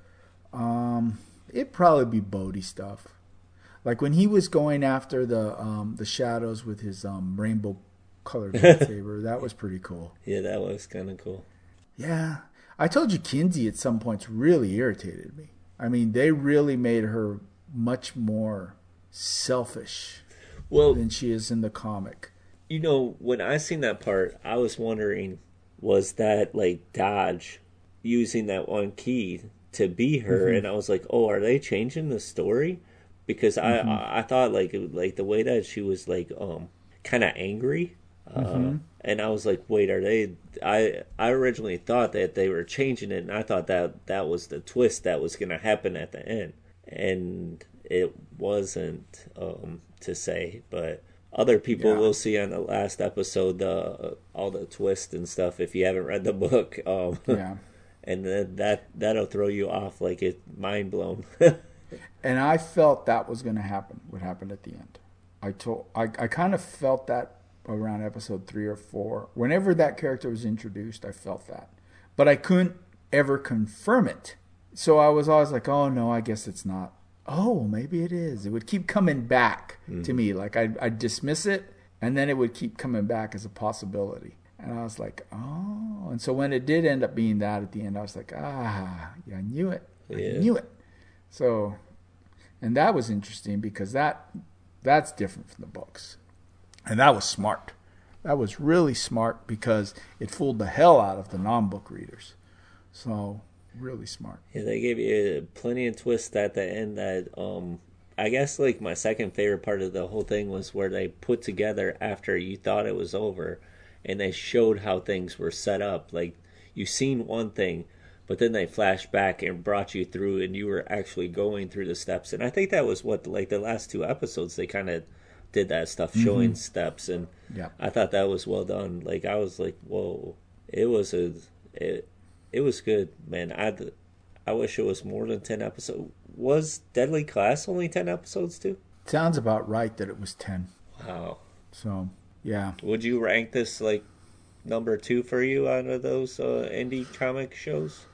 Speaker 2: um, it'd probably be Bodhi stuff. Like when he was going after the um, the shadows with his um, rainbow colored lightsaber, that was pretty cool.
Speaker 3: Yeah, that was kind of cool.
Speaker 2: Yeah, I told you Kinsey at some points really irritated me. I mean, they really made her much more selfish
Speaker 3: Well,
Speaker 2: than she is in the comic.
Speaker 3: you know, when I seen that part, I was wondering, was that like Dodge using that one key to be her?
Speaker 2: Mm-hmm.
Speaker 3: And I was like, oh, are they changing the story? Because I
Speaker 2: Mm-hmm.
Speaker 3: I, I thought like it, like the way that she was like um kind of angry, uh,
Speaker 2: Mm-hmm.
Speaker 3: and I was like, wait, are they? I I originally thought that they were changing it, and I thought that that was the twist that was going to happen at the end, and it wasn't, um, to say, but other people
Speaker 2: Yeah.
Speaker 3: will see on the last episode the all the twists and stuff if you haven't read the book. Um,
Speaker 2: Yeah.
Speaker 3: and then that that'll throw you off like it mind blown.
Speaker 2: And I felt that was going to happen, what happened at the end. I told, I, I kind of felt that around episode three or four. Whenever that character was introduced, I felt that. But I couldn't ever confirm it. So I was always like, oh no, I guess it's not. oh, maybe it is. It would keep coming back
Speaker 3: Mm-hmm.
Speaker 2: to me. Like I'd, I'd dismiss it, and then it would keep coming back as a possibility. And I was like, oh. And so when it did end up being that at the end, I was like, ah, yeah, I knew it. I
Speaker 3: Yeah.
Speaker 2: knew it. So, and that was interesting because that that's different from the books. And that was smart. That was really smart because it fooled the hell out of the non-book readers. So, really smart.
Speaker 3: Yeah, they gave you plenty of twists at the end that, um, I guess, like, my second favorite part of the whole thing was where they put together after you thought it was over, and they showed how things were set up. Like, you seen one thing, but then they flashed back and brought you through, and you were actually going through the steps. And I think that was what, like, the last two episodes, they kind of did that stuff, showing mm-hmm. steps, and
Speaker 2: yeah.
Speaker 3: I thought that was well done. Like, I was like, whoa. It was a... It, It was good, man. I, I wish it was more than ten episodes. Was Deadly Class only ten episodes, too?
Speaker 2: Sounds about right that it was ten.
Speaker 3: Wow.
Speaker 2: So, yeah.
Speaker 3: Would you rank this, like, number two for you out of those uh, indie comic shows?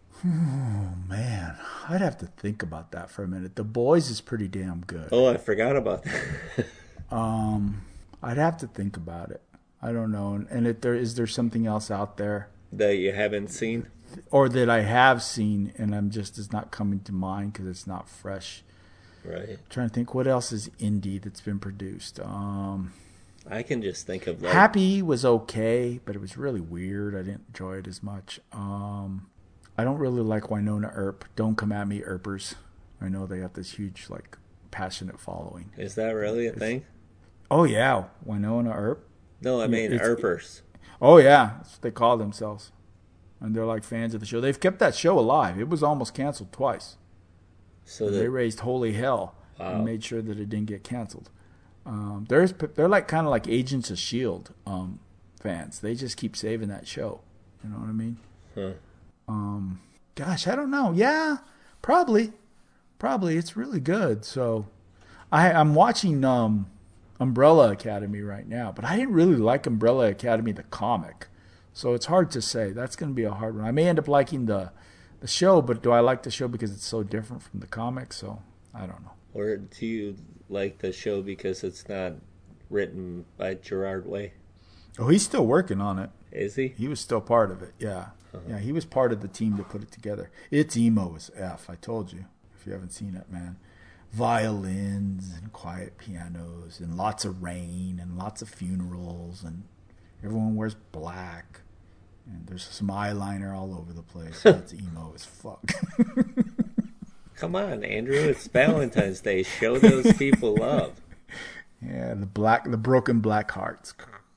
Speaker 2: Oh, man. I'd have to think about that for a minute. The Boys is pretty damn good.
Speaker 3: Oh, I forgot about that.
Speaker 2: um, I'd have to think about it. I don't know. And if there is there something else out there
Speaker 3: that you haven't seen,
Speaker 2: or that I have seen and I'm just it's not coming to mind because it's not fresh.
Speaker 3: Right.
Speaker 2: I'm trying to think what else is indie that's been produced. Um,
Speaker 3: I can just think of like
Speaker 2: Happy was okay, but it was really weird. I didn't enjoy it as much. Um, I don't really like Winona Earp. Don't come at me, Earpers. I know they have this huge like passionate following.
Speaker 3: Is that really a
Speaker 2: it's,
Speaker 3: thing?
Speaker 2: Oh yeah, Winona Earp.
Speaker 3: No, I mean
Speaker 2: it's,
Speaker 3: Earpers.
Speaker 2: Oh, yeah. That's what they call themselves. And they're like fans of the show. They've kept that show alive. It was almost canceled twice.
Speaker 3: So
Speaker 2: they raised holy hell
Speaker 3: wow.
Speaker 2: and made sure that it didn't get canceled. Um, there's, they're like kind of like Agents of S H I E L D um, fans. They just keep saving that show. You know what I mean?
Speaker 3: Huh.
Speaker 2: Um, gosh, I don't know. Yeah, probably. Probably. It's really good. So I, I'm watching... Um, Umbrella Academy right now, but I didn't really like Umbrella Academy the comic, so it's hard to say. That's going to be a hard one. I may end up liking the the show, but do I like the show because it's so different from the comic? So I don't know.
Speaker 3: Or do you like the show because it's not written by Gerard Way?
Speaker 2: Oh, he's still working on it.
Speaker 3: Is he?
Speaker 2: He was still part of it. Yeah, uh-huh. yeah. He was part of the team to put it together. It's emo as F. I told you if you haven't seen it, man. Violins and quiet pianos and lots of rain and lots of funerals and everyone wears black and there's some eyeliner all over the place. It's emo as fuck.
Speaker 3: Come on, Andrew. It's Valentine's Day. Show those people love.
Speaker 2: Yeah, the black, the broken black hearts.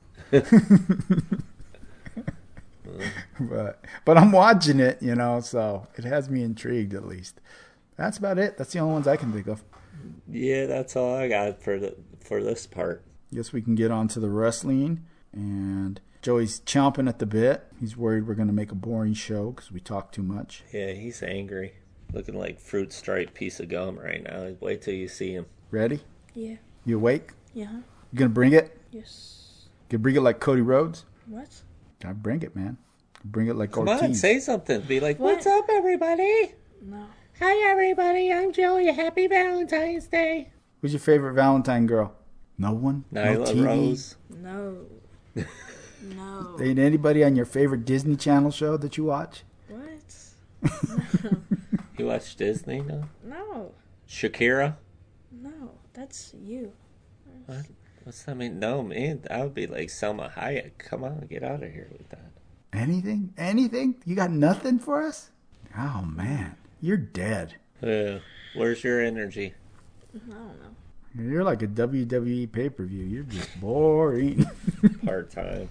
Speaker 2: but but I'm watching it, you know, so it has me intrigued at least. That's about it. That's the only ones I can think of.
Speaker 3: Yeah, that's all I got for the for this part.
Speaker 2: Guess we can get on to the wrestling. And Joey's chomping at the bit. He's worried we're going to make a boring show because we talk too much.
Speaker 3: Yeah, he's angry. Looking like fruit stripe piece of gum right now. Wait till you see him.
Speaker 2: Ready?
Speaker 4: Yeah.
Speaker 2: You awake?
Speaker 4: Yeah.
Speaker 2: You going to bring it?
Speaker 4: Yes.
Speaker 2: You bring it like Cody Rhodes?
Speaker 4: What?
Speaker 2: I bring it, man. Bring it like
Speaker 3: Come
Speaker 2: Ortiz.
Speaker 3: on, say something. Be like,
Speaker 4: What?
Speaker 3: what's up, everybody?
Speaker 4: No.
Speaker 3: Hi, everybody. I'm Joey. Happy Valentine's Day.
Speaker 2: Who's your favorite Valentine girl? No one?
Speaker 3: Nyla
Speaker 2: no T V?
Speaker 3: Rose.
Speaker 4: No. No.
Speaker 2: Ain't anybody on your favorite Disney Channel show that you watch?
Speaker 4: What?
Speaker 3: You watch Disney? No.
Speaker 4: No.
Speaker 3: Shakira?
Speaker 4: No. That's you.
Speaker 3: What? What's that mean? No, man. I would be like Selma Hayek. Come on, get out of here with that.
Speaker 2: Anything? Anything? You got nothing for us? Oh, man. You're dead.
Speaker 3: Uh, where's your energy?
Speaker 4: I don't know.
Speaker 2: You're like a W W E pay-per-view. You're just boring.
Speaker 3: Part time.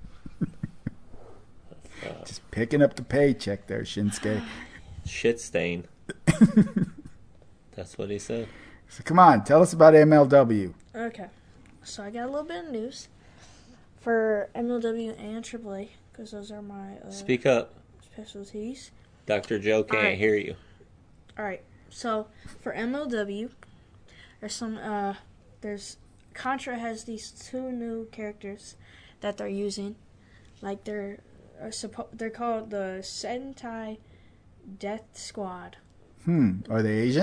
Speaker 2: Just picking up the paycheck there, Shinsuke.
Speaker 3: Shit stain. That's what he said.
Speaker 2: So come on, tell us about M L W.
Speaker 4: Okay. So I got a little bit of news for M L W and Triple A because those are my uh,
Speaker 3: Speak up.
Speaker 4: specialties.
Speaker 3: Doctor Joe can't
Speaker 4: Alright.
Speaker 3: hear you.
Speaker 4: All right. So for M L W, there's some. Uh, there's Contra has these two new characters that they're using, like they're uh, suppo- they're called the Sentai Death Squad.
Speaker 2: Hmm. Are they Asian?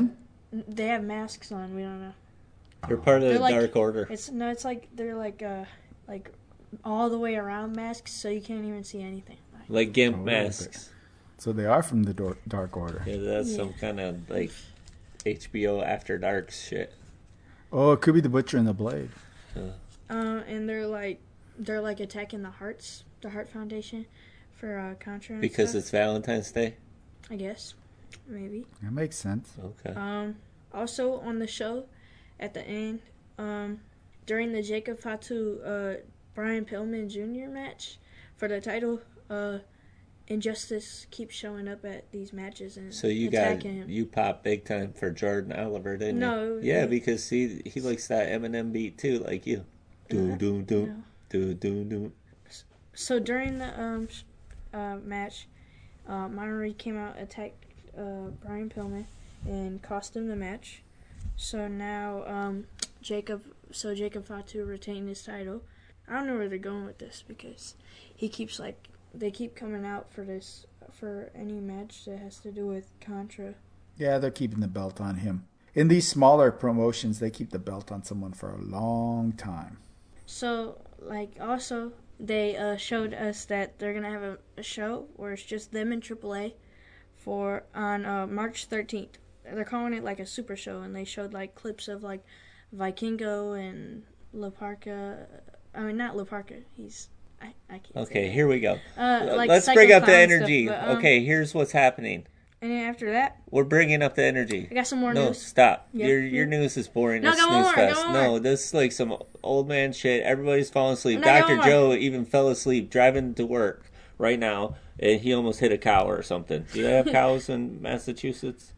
Speaker 4: They have masks on. We don't know.
Speaker 3: They're part of
Speaker 4: They're
Speaker 3: the
Speaker 4: like-
Speaker 3: Dark Order.
Speaker 4: It's no. It's like they're like uh like all the way around masks, so you can't even see anything. Like,
Speaker 3: Like Gimp
Speaker 2: Oh,
Speaker 3: masks.
Speaker 2: So they are from the Dor- Dark Order.
Speaker 3: Yeah, that's
Speaker 4: Yeah.
Speaker 3: some kind of like H B O After Dark shit.
Speaker 2: Oh, it could be the Butcher and the Blade.
Speaker 4: uh, and they're like they're like attacking the Hearts, the Heart Foundation, for uh, Contra. And
Speaker 3: Because
Speaker 4: stuff,
Speaker 3: it's Valentine's Day?
Speaker 4: I guess, maybe.
Speaker 2: That makes sense.
Speaker 3: Okay.
Speaker 4: Um, also on the show, at the end, um, during the Jacob Fatu uh, Brian Pillman Junior match for the title, uh, Injustice keeps showing up at these matches and
Speaker 3: So you got
Speaker 4: attacking him.
Speaker 3: you popped big time for Jordan Oliver, didn't
Speaker 4: No,
Speaker 3: you? Yeah,
Speaker 4: yeah.
Speaker 3: because he he likes that Eminem beat too, like you. Do do do
Speaker 4: No.
Speaker 3: do do do.
Speaker 4: So during the um sh- uh, match, uh, Monterey came out, attacked uh, Brian Pillman, and cost him the match. So now um, Jacob, so Jacob Fatu retained his title. I don't know where they're going with this because he keeps like they keep coming out for this for any match that has to do with Contra.
Speaker 2: Yeah, they're keeping the belt on him. In these smaller promotions, they keep the belt on someone for a long time.
Speaker 4: So like also they uh, showed us that they're gonna have a, a show where it's just them and Triple A for on uh, March thirteenth. They're calling it like a super show, and they showed like clips of like Vikingo and La Parca. I mean, not La Parca. He's I, I can't.
Speaker 3: Okay,
Speaker 4: say
Speaker 3: here we go.
Speaker 4: that. Uh, like
Speaker 3: Let's
Speaker 4: Psycho
Speaker 3: bring up the
Speaker 4: Clown stuff,
Speaker 3: energy.
Speaker 4: but, um,
Speaker 3: Okay, here's what's happening.
Speaker 4: And then after that,
Speaker 3: We're bringing up the energy.
Speaker 4: I got some more
Speaker 3: No,
Speaker 4: news.
Speaker 3: stop.
Speaker 4: Yeah.
Speaker 3: Your your news is boring.
Speaker 4: No,
Speaker 3: It's
Speaker 4: go
Speaker 3: snooze
Speaker 4: more, go
Speaker 3: fest.
Speaker 4: more.
Speaker 3: No, this is like some old man shit. Everybody's falling asleep.
Speaker 4: No, go
Speaker 3: Doctor
Speaker 4: more.
Speaker 3: Joe even fell asleep driving to work right now, and he almost hit a cow or something. Do they have cows in Massachusetts?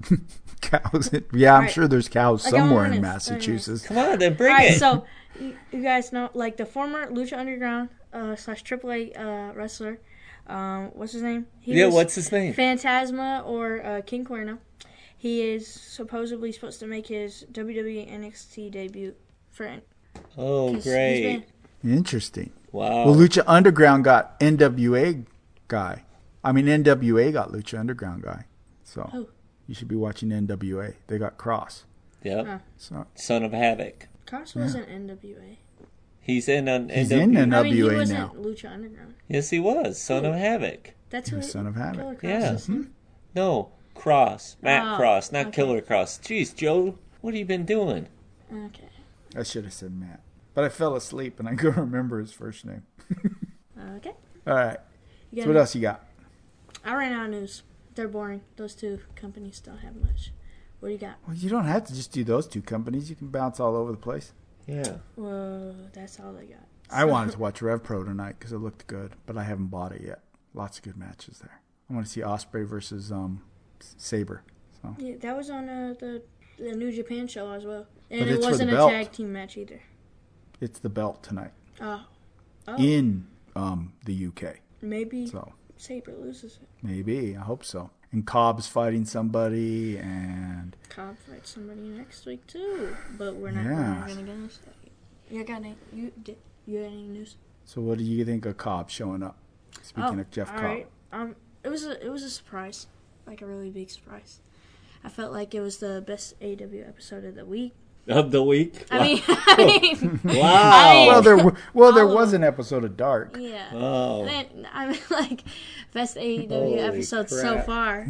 Speaker 2: Cows. Yeah, I'm
Speaker 4: Alright.
Speaker 2: sure there's cows
Speaker 4: I got
Speaker 2: somewhere
Speaker 4: one
Speaker 2: in
Speaker 4: is-
Speaker 2: Massachusetts.
Speaker 3: Come on, then bring
Speaker 4: All right,
Speaker 3: it.
Speaker 4: so you, you guys know like the former Lucha Underground uh, slash Triple A uh, wrestler. Um, what's his name? He
Speaker 3: yeah,
Speaker 4: was
Speaker 3: what's his name?
Speaker 4: Phantasma or uh, King Cuerno. He is supposedly supposed to make his W W E N X T debut for.
Speaker 3: Oh,
Speaker 4: 'cause he's
Speaker 3: great!
Speaker 4: been-
Speaker 2: Interesting.
Speaker 3: Wow.
Speaker 2: Well, Lucha Underground got N W A guy. I mean, N W A got Lucha Underground guy. So
Speaker 4: Oh.
Speaker 2: you should be watching N W A. They got Cross.
Speaker 3: Yep.
Speaker 4: Huh.
Speaker 2: So
Speaker 3: Son of Havoc.
Speaker 4: Cross wasn't N W A.
Speaker 3: He's in an
Speaker 2: he's
Speaker 3: N W A.
Speaker 2: in
Speaker 4: I mean, he
Speaker 2: N W A
Speaker 4: wasn't
Speaker 2: now.
Speaker 4: Lucha Underground.
Speaker 3: Yes, he was. Son of Havoc.
Speaker 4: That's
Speaker 2: He
Speaker 4: who
Speaker 2: was Son of Havoc.
Speaker 4: Killer Cross
Speaker 3: Yeah.
Speaker 4: is. Hmm?
Speaker 3: No, Cross. Matt
Speaker 4: Oh,
Speaker 3: Cross, not
Speaker 4: okay.
Speaker 3: Killer Cross. Jeez, Joe, what have you been doing?
Speaker 4: Okay.
Speaker 2: I should have said Matt, but I fell asleep and I couldn't remember his first name.
Speaker 4: Okay.
Speaker 2: All right.
Speaker 4: You
Speaker 2: So
Speaker 4: got
Speaker 2: what
Speaker 4: it.
Speaker 2: else you got?
Speaker 4: I ran out of news. They're boring. Those two companies don't have much. What do you got?
Speaker 2: Well, you don't have to just do those two companies. You can bounce all over the place.
Speaker 3: Yeah.
Speaker 4: Whoa, that's all they got.
Speaker 2: I wanted to watch Rev Pro tonight because it looked good, but I haven't bought it yet. Lots of good matches there. I want to see Osprey versus um, Saber. So
Speaker 4: Yeah, that was on uh, the the New Japan show as well, and
Speaker 2: But
Speaker 4: it
Speaker 2: it's for the
Speaker 4: wasn't a
Speaker 2: belt.
Speaker 4: tag team match either.
Speaker 2: it's the belt tonight
Speaker 4: Oh, oh,
Speaker 2: in um, the U K.
Speaker 4: maybe
Speaker 2: So
Speaker 4: Saber loses it.
Speaker 2: maybe I hope so. And Cobb's fighting somebody, and
Speaker 4: Cobb fights somebody next week too, but we're not,
Speaker 2: Yeah.
Speaker 4: we're not gonna get into that. You got any? You did? You got any news?
Speaker 2: so what do you think of Cobb showing up? Speaking
Speaker 4: oh,
Speaker 2: of Jeff
Speaker 4: all
Speaker 2: Cobb,
Speaker 4: right. Um, it was a it was a surprise, like a really big surprise. I felt like it was the best A E W episode of the week.
Speaker 3: Of the week?
Speaker 4: I mean, I mean,
Speaker 3: Wow.
Speaker 2: well there w- well there
Speaker 4: Oh.
Speaker 2: was an episode of Dark.
Speaker 4: yeah.
Speaker 3: Oh.
Speaker 4: Then, I mean, like, best A E W
Speaker 3: Holy
Speaker 4: episode so
Speaker 3: crap.
Speaker 4: far.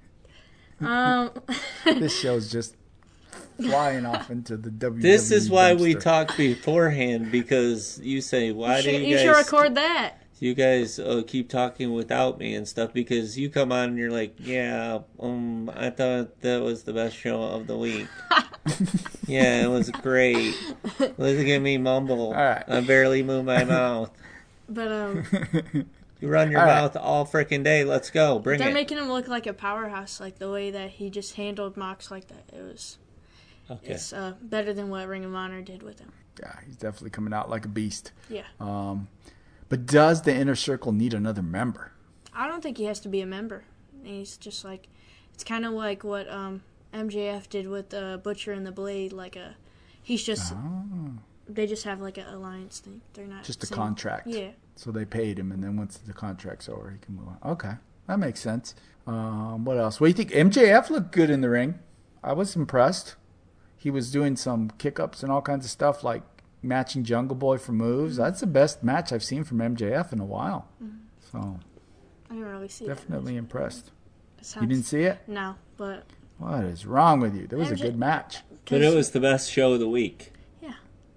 Speaker 4: Um,
Speaker 2: This show's just flying off into the W W E.
Speaker 3: This is why we
Speaker 2: dumpster.
Speaker 3: talk beforehand, because you say, why
Speaker 4: you
Speaker 3: do
Speaker 4: should,
Speaker 3: you
Speaker 4: you
Speaker 3: guys...
Speaker 4: should record that.
Speaker 3: You guys uh, keep talking without me and stuff, because you come on and you're like, yeah, um, I thought that was the best show of the week. Yeah, it was great. Listen at me mumble.
Speaker 2: All right.
Speaker 3: I barely move my mouth.
Speaker 4: But um,
Speaker 3: You run your
Speaker 2: All right.
Speaker 3: mouth all freaking day. Let's go. Bring
Speaker 4: they're
Speaker 3: it.
Speaker 4: making him look like a powerhouse, like the way that he just handled Mox like that. It was
Speaker 3: Okay.
Speaker 4: it's uh, better than what Ring of Honor did with him.
Speaker 2: Yeah, he's definitely coming out like a beast.
Speaker 4: Yeah,
Speaker 2: Um, but does the Inner Circle need another member?
Speaker 4: I don't think he has to be a member. He's just like it's kind of like what um, M J F did with uh, Butcher and the Blade. Like a he's just
Speaker 2: Oh,
Speaker 4: they just have like an alliance thing. They're not
Speaker 2: just a
Speaker 4: same-
Speaker 2: contract.
Speaker 4: Yeah.
Speaker 2: So they paid him, and then once the contract's over, he can move on. Okay, that makes sense. Um, what else? What do you think? M J F looked good in the ring. I was impressed. He was doing some kick-ups and all kinds of stuff, like matching Jungle Boy for moves. Mm-hmm. That's the best match I've seen from M J F in a while. Mm-hmm. So
Speaker 4: I didn't really see
Speaker 2: definitely
Speaker 4: that
Speaker 2: impressed.
Speaker 4: Sounds,
Speaker 2: you didn't see it?
Speaker 4: No, but
Speaker 2: what is wrong with you? There was
Speaker 4: M J
Speaker 2: a good match.
Speaker 3: But it was the best show of the week.
Speaker 4: Yeah.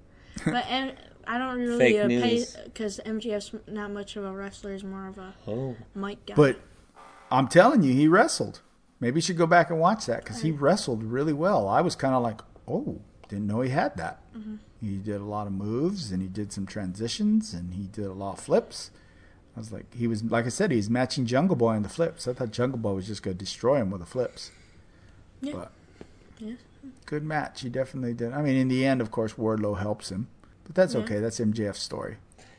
Speaker 4: But and I don't really
Speaker 3: Fake
Speaker 4: uh, pay
Speaker 3: news.
Speaker 4: because M J F's not much of a wrestler. He's more of a
Speaker 3: oh.
Speaker 4: mic guy.
Speaker 2: But I'm telling you, he wrestled. Maybe you should go back and watch that because he wrestled really well. I was kind of like, oh, didn't know he had that. Mm-hmm. He did a lot of moves and he did some transitions and he did a lot of flips. I was like, he was, like I said, he's matching Jungle Boy in the flips. I thought Jungle Boy was just going to destroy him with the flips.
Speaker 4: Yeah.
Speaker 2: But
Speaker 4: yeah.
Speaker 2: Good match. He definitely did. I mean, in the end, of course, Wardlow helps him. But that's yeah. okay. That's M J F's story.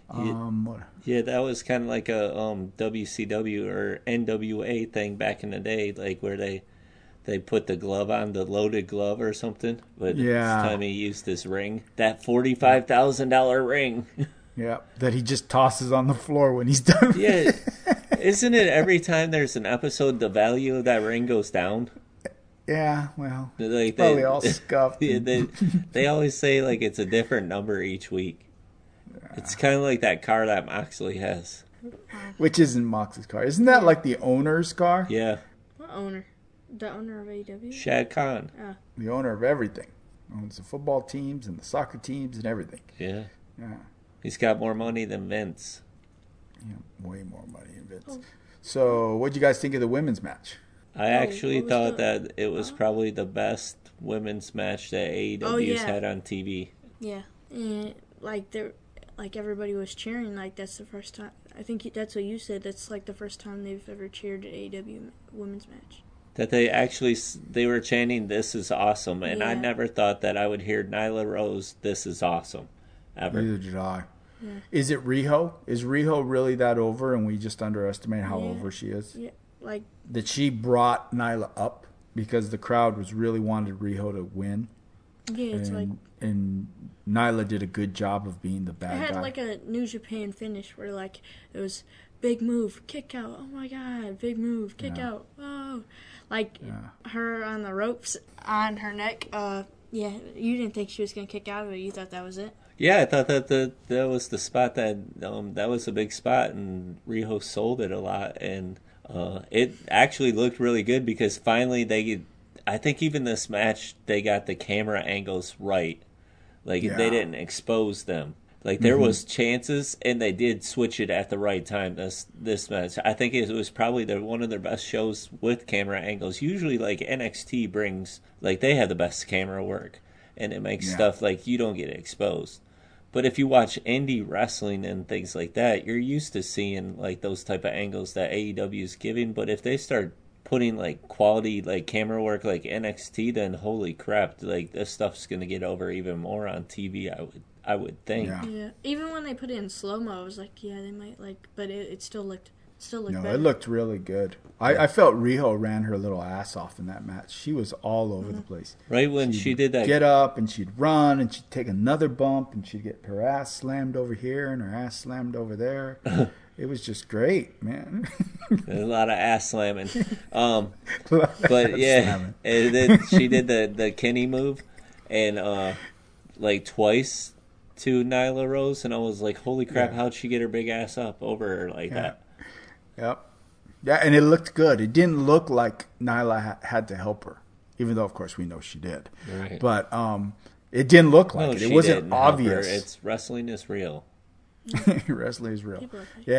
Speaker 2: Um,
Speaker 3: yeah, yeah, that was kind of like a um, W C W or N W A thing back in the day, like where they they put the glove on, the loaded glove or something. But
Speaker 2: yeah.
Speaker 3: this time he used this ring, that forty-five thousand dollars ring.
Speaker 2: Yeah, that he just tosses on the floor when he's done.
Speaker 3: Yeah, isn't it every time there's an episode, the value of that ring goes down?
Speaker 2: Yeah, well,
Speaker 3: like
Speaker 2: probably
Speaker 3: they,
Speaker 2: all scuffed.
Speaker 3: Yeah, they, they always say like it's a different number each week. It's kind of like that car that Moxley has.
Speaker 2: Which isn't Moxley's car. Isn't that like the owner's car?
Speaker 3: Yeah.
Speaker 4: What owner? The owner of A E W?
Speaker 3: Shad Khan.
Speaker 4: Oh.
Speaker 2: The owner of everything. Owns the football teams and the soccer teams and everything.
Speaker 3: Yeah.
Speaker 2: Yeah.
Speaker 3: He's got more money than Vince.
Speaker 2: Yeah, way more money than Vince. Oh. So, what did you guys think of the women's match?
Speaker 3: I
Speaker 4: oh,
Speaker 3: actually thought
Speaker 4: the...
Speaker 3: that it was oh. probably the best women's match that A E W's
Speaker 4: oh, yeah.
Speaker 3: had on T V.
Speaker 4: Yeah. And, like, there... Like, everybody was cheering, like, that's the first time. I think that's what you said. That's, like, the first time they've ever cheered at A E W women's match.
Speaker 3: That they actually, they were chanting, "This is awesome." And
Speaker 4: yeah.
Speaker 3: I never thought that I would hear Nyla Rose, "This is awesome," ever.
Speaker 2: Neither did I.
Speaker 4: Yeah.
Speaker 2: Is it Riho? Is Riho really that over and we just underestimate how
Speaker 4: yeah.
Speaker 2: over she is?
Speaker 4: Yeah, like...
Speaker 2: That she brought Nyla up because the crowd was really wanted Riho to win.
Speaker 4: Yeah, it's
Speaker 2: and,
Speaker 4: like...
Speaker 2: And Nyla did a good job of being the bad guy.
Speaker 4: It had
Speaker 2: guy.
Speaker 4: like a New Japan finish where like it was big move, kick out, oh my god, big move, kick
Speaker 2: yeah.
Speaker 4: out, oh. Like
Speaker 2: yeah.
Speaker 4: her on the ropes on her neck, uh, yeah, you didn't think she was going to kick out of it, you thought that was it?
Speaker 3: Yeah, I thought that the, that was the spot that, um, that was a big spot and Riho sold it a lot and uh, it actually looked really good because finally they, I think even this match, they got the camera angles right. Like, yeah. they didn't expose them. Like, there mm-hmm. was chances, and they did switch it at the right time this this match. I think it was probably their, one of their best shows with camera angles. Usually, like, N X T brings, like, they have the best camera work. And it makes yeah. stuff, like, you don't get exposed. But if you watch indie wrestling and things like that, you're used to seeing, like, those type of angles that A E W is giving. But if they start putting like quality like camera work like N X T, then holy crap, like this stuff's gonna get over even more on T V. I would I would think.
Speaker 2: Yeah.
Speaker 4: yeah. Even when they put it in slow mo, I was like, yeah, they might like, but it, it still looked still looked.
Speaker 2: No,
Speaker 4: better.
Speaker 2: it looked really good. I, I felt Riho ran her little ass off in that match. She was all over mm-hmm. the place.
Speaker 3: Right when
Speaker 2: she'd
Speaker 3: she did that,
Speaker 2: get up and she'd run and she'd take another bump and she'd get her ass slammed over here and her ass slammed over there. It was just great, man.
Speaker 3: There's a lot of ass slamming. Um, but yeah, slamming. And then she did the, the Kenny move, and uh, like twice to Nyla Rose, and I was like, holy crap, yeah. how'd she get her big ass up over her like
Speaker 2: yeah.
Speaker 3: that?
Speaker 2: Yep. Yeah, and it looked good. It didn't look like Nyla ha- had to help her, even though, of course, we know she did.
Speaker 3: Right.
Speaker 2: But um, it didn't look like
Speaker 3: no,
Speaker 2: it. It wasn't obvious.
Speaker 3: It's wrestling is real.
Speaker 2: Wrestling is real.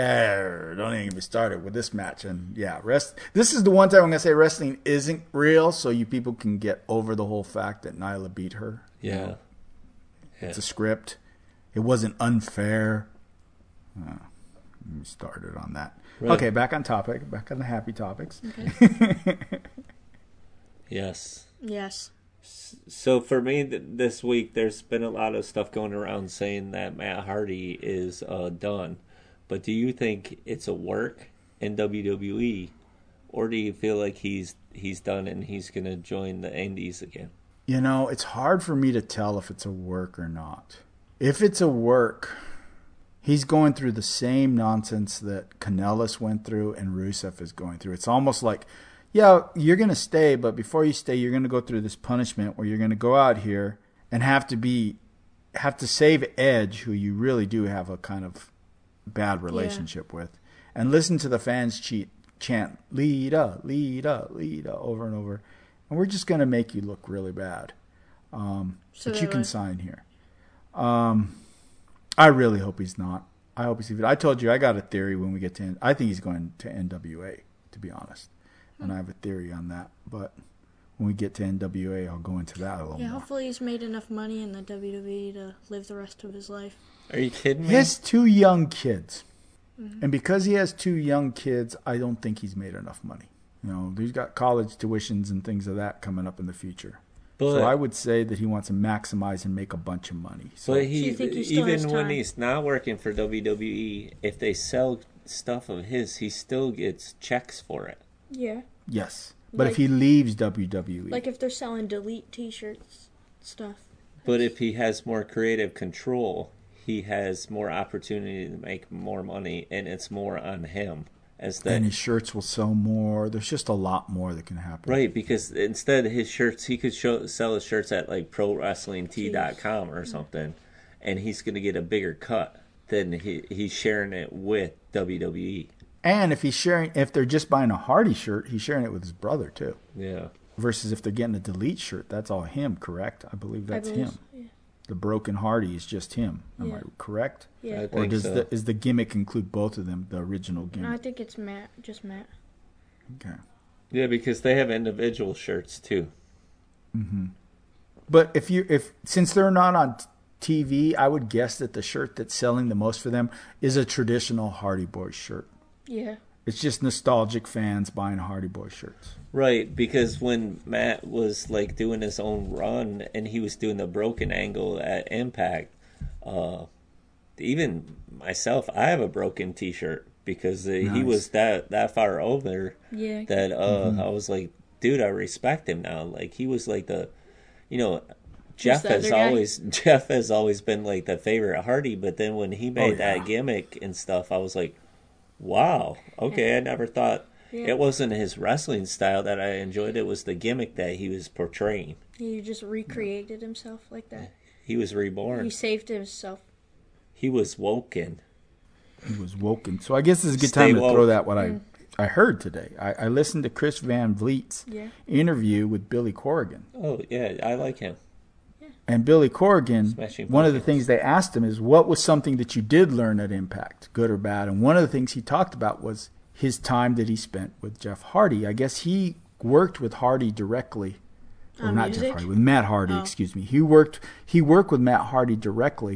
Speaker 2: Yeah, don't even get me started with this match. And yeah, rest. This is the one time I'm gonna say wrestling isn't real, so you people can get over the whole fact that Nyla beat her.
Speaker 3: Yeah,
Speaker 2: you know?
Speaker 3: yeah.
Speaker 2: It's a script. It wasn't unfair. Uh, we started on that. Right. Okay, back on topic. Back on the happy topics.
Speaker 4: Okay.
Speaker 3: Yes.
Speaker 4: Yes.
Speaker 3: So for me, th- this week, there's been a lot of stuff going around saying that Matt Hardy is uh, done. But do you think it's a work in W W E, or do you feel like he's he's done and he's going to join the Indies again?
Speaker 2: You know, it's hard for me to tell if it's a work or not. If it's a work, he's going through the same nonsense that Kanellis went through and Rusev is going through. It's almost like yeah, you're going to stay, but before you stay, you're going to go through this punishment where you're going to go out here and have to be, have to save Edge, who you really do have a kind of bad relationship yeah. with, and listen to the fans cheat, chant, Lita, Lita, Lita, over and over. And we're just going to make you look really bad. Um, so but you can like... sign here. Um, I really hope he's not. I hope he's. I told you I got a theory when we get to. I think he's going to N W A, to be honest, and I have a theory on that. But when we get to N W A, I'll go into that a little
Speaker 4: yeah,
Speaker 2: more.
Speaker 4: Hopefully he's made enough money in the W W E to live the rest of his life.
Speaker 3: Are you kidding me?
Speaker 2: He has two young kids, mm-hmm. and because he has two young kids, I don't think he's made enough money. You know, he's got college tuitions and things of that coming up in the future. But, so I would say that he wants to maximize and make a bunch of money. So,
Speaker 3: but he,
Speaker 4: so he
Speaker 3: even when he's not working for W W E, if they sell stuff of his, he still gets checks for it.
Speaker 4: Yeah.
Speaker 2: Yes. But
Speaker 4: like,
Speaker 2: if he leaves W W E.
Speaker 4: Like if they're selling Delete t-shirts stuff.
Speaker 3: But if he has more creative control, he has more opportunity to make more money, and it's more on him. As that,
Speaker 2: and his shirts will sell more. There's just a lot more that can happen.
Speaker 3: Right, because instead of his shirts, he could show, sell his shirts at like pro wrestling tee dot com or something, and he's going to get a bigger cut than he he's sharing it with W W E.
Speaker 2: And if he's sharing, if they're just buying a Hardy shirt, he's sharing it with his brother too.
Speaker 3: Yeah.
Speaker 2: Versus if they're getting a Delete shirt, that's all him, correct? I believe that's I believe, him. Yeah. The Broken Hardy is just him. Am yeah. I correct?
Speaker 4: Yeah. I
Speaker 2: or
Speaker 3: think
Speaker 2: does
Speaker 3: so.
Speaker 2: the is the gimmick include both of them? The original gimmick.
Speaker 4: No, I think it's Matt. Just Matt.
Speaker 2: Okay.
Speaker 3: Yeah, because they have individual shirts too.
Speaker 2: Mm-hmm. But if you if since they're not on T V, I would guess that the shirt that's selling the most for them is a traditional Hardy Boys shirt.
Speaker 4: Yeah.
Speaker 2: It's just nostalgic fans buying Hardy Boys shirts.
Speaker 3: Right, because when Matt was like doing his own run and he was doing the broken angle at Impact, uh, even myself, I have a broken T-shirt because uh, nice. he was that that far over.
Speaker 4: Yeah.
Speaker 3: That uh,
Speaker 2: mm-hmm.
Speaker 3: I was like, dude, I respect him now. Like he was like the, you know, Jeff has always Jeff has always been like the favorite Hardy, but then when he made oh, yeah. that gimmick and stuff, I was like, wow, okay, yeah. I never thought. Yeah. It wasn't his wrestling style that I enjoyed. It was the gimmick that he was portraying.
Speaker 4: He just recreated himself like that.
Speaker 3: He was reborn.
Speaker 4: He saved himself.
Speaker 3: He was woken.
Speaker 2: He was woken. So I guess this is a good
Speaker 3: Stay
Speaker 2: time to
Speaker 3: woke.
Speaker 2: throw that what
Speaker 4: mm.
Speaker 2: I I heard today. I, I listened to Chris Van Vliet's
Speaker 4: yeah.
Speaker 2: interview with Billy Corrigan.
Speaker 3: Oh, yeah, I like him.
Speaker 4: Yeah.
Speaker 2: And Billy Corrigan,
Speaker 3: Smashing
Speaker 2: one of the
Speaker 3: pumpkins.
Speaker 2: things they asked him is, what was something that you did learn at Impact, good or bad? And one of the things he talked about was his time that he spent with Jeff Hardy. I guess he worked with Hardy directly. Or
Speaker 4: On
Speaker 2: not
Speaker 4: music?
Speaker 2: Jeff Hardy, with Matt Hardy,
Speaker 4: Oh.
Speaker 2: excuse me. He worked he worked with Matt Hardy directly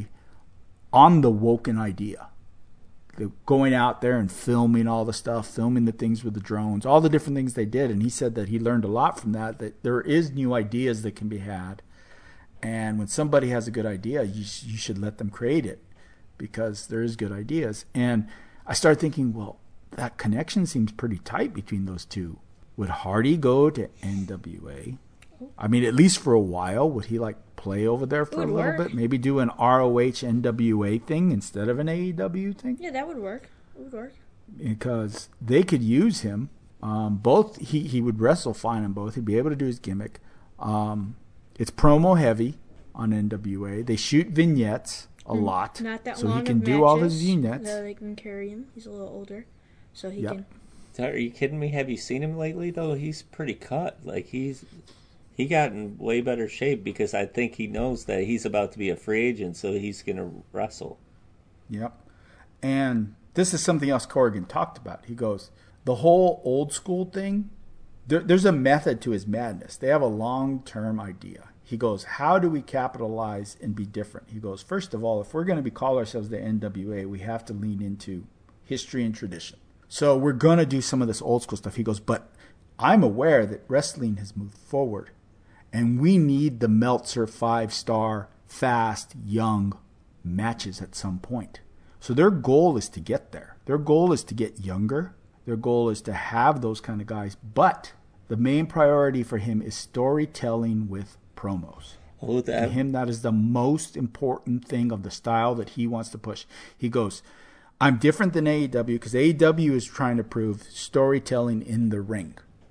Speaker 2: on the Woken idea. The going out there and filming all the stuff, filming the things with the drones, all the different things they did. And he said that he learned a lot from that, that there is new ideas that can be had. And when somebody has a good idea, you, you should let them create it because there is good ideas. And I started thinking, well, that connection seems pretty tight between those two. Would Hardy go to N W A? I mean, at least for a while. Would he like play over there for a little
Speaker 4: work.
Speaker 2: bit? Maybe do an R O H N W A thing instead of an A E W thing?
Speaker 4: Yeah, that would work. It would work.
Speaker 2: Because they could use him. Um, both he, he would wrestle fine on both. He'd be able to do his gimmick. Um, it's promo heavy on N W A. They shoot vignettes a
Speaker 4: Mm,
Speaker 2: lot,
Speaker 4: Not that
Speaker 2: so
Speaker 4: long
Speaker 2: he can
Speaker 4: of
Speaker 2: do all his
Speaker 4: matches
Speaker 2: vignettes.
Speaker 4: that they can carry him. He's a little older, so he
Speaker 2: Yep.
Speaker 4: can.
Speaker 3: Are you kidding me? Have you seen him lately, though? He's pretty cut. Like, he's he got in way better shape because I think he knows that he's about to be a free agent, so he's going to wrestle.
Speaker 2: Yep. And this is something else Corrigan talked about. He goes, the whole old school thing, there, there's a method to his madness. They have a long-term idea. He goes, how do we capitalize and be different? He goes, first of all, if we're going to be call ourselves the N W A, we have to lean into history and tradition. So we're going to do some of this old school stuff. He goes, but I'm aware that wrestling has moved forward, and we need the Meltzer five-star, fast, young matches at some point. So their goal is to get there. Their goal is to get younger. Their goal is to have those kind of guys. But the main priority for him is storytelling with promos.
Speaker 3: Oh, that.
Speaker 2: To him, that is the most important thing of the style that he wants to push. He goes, I'm different than A E W because A E W is trying to prove storytelling in the ring.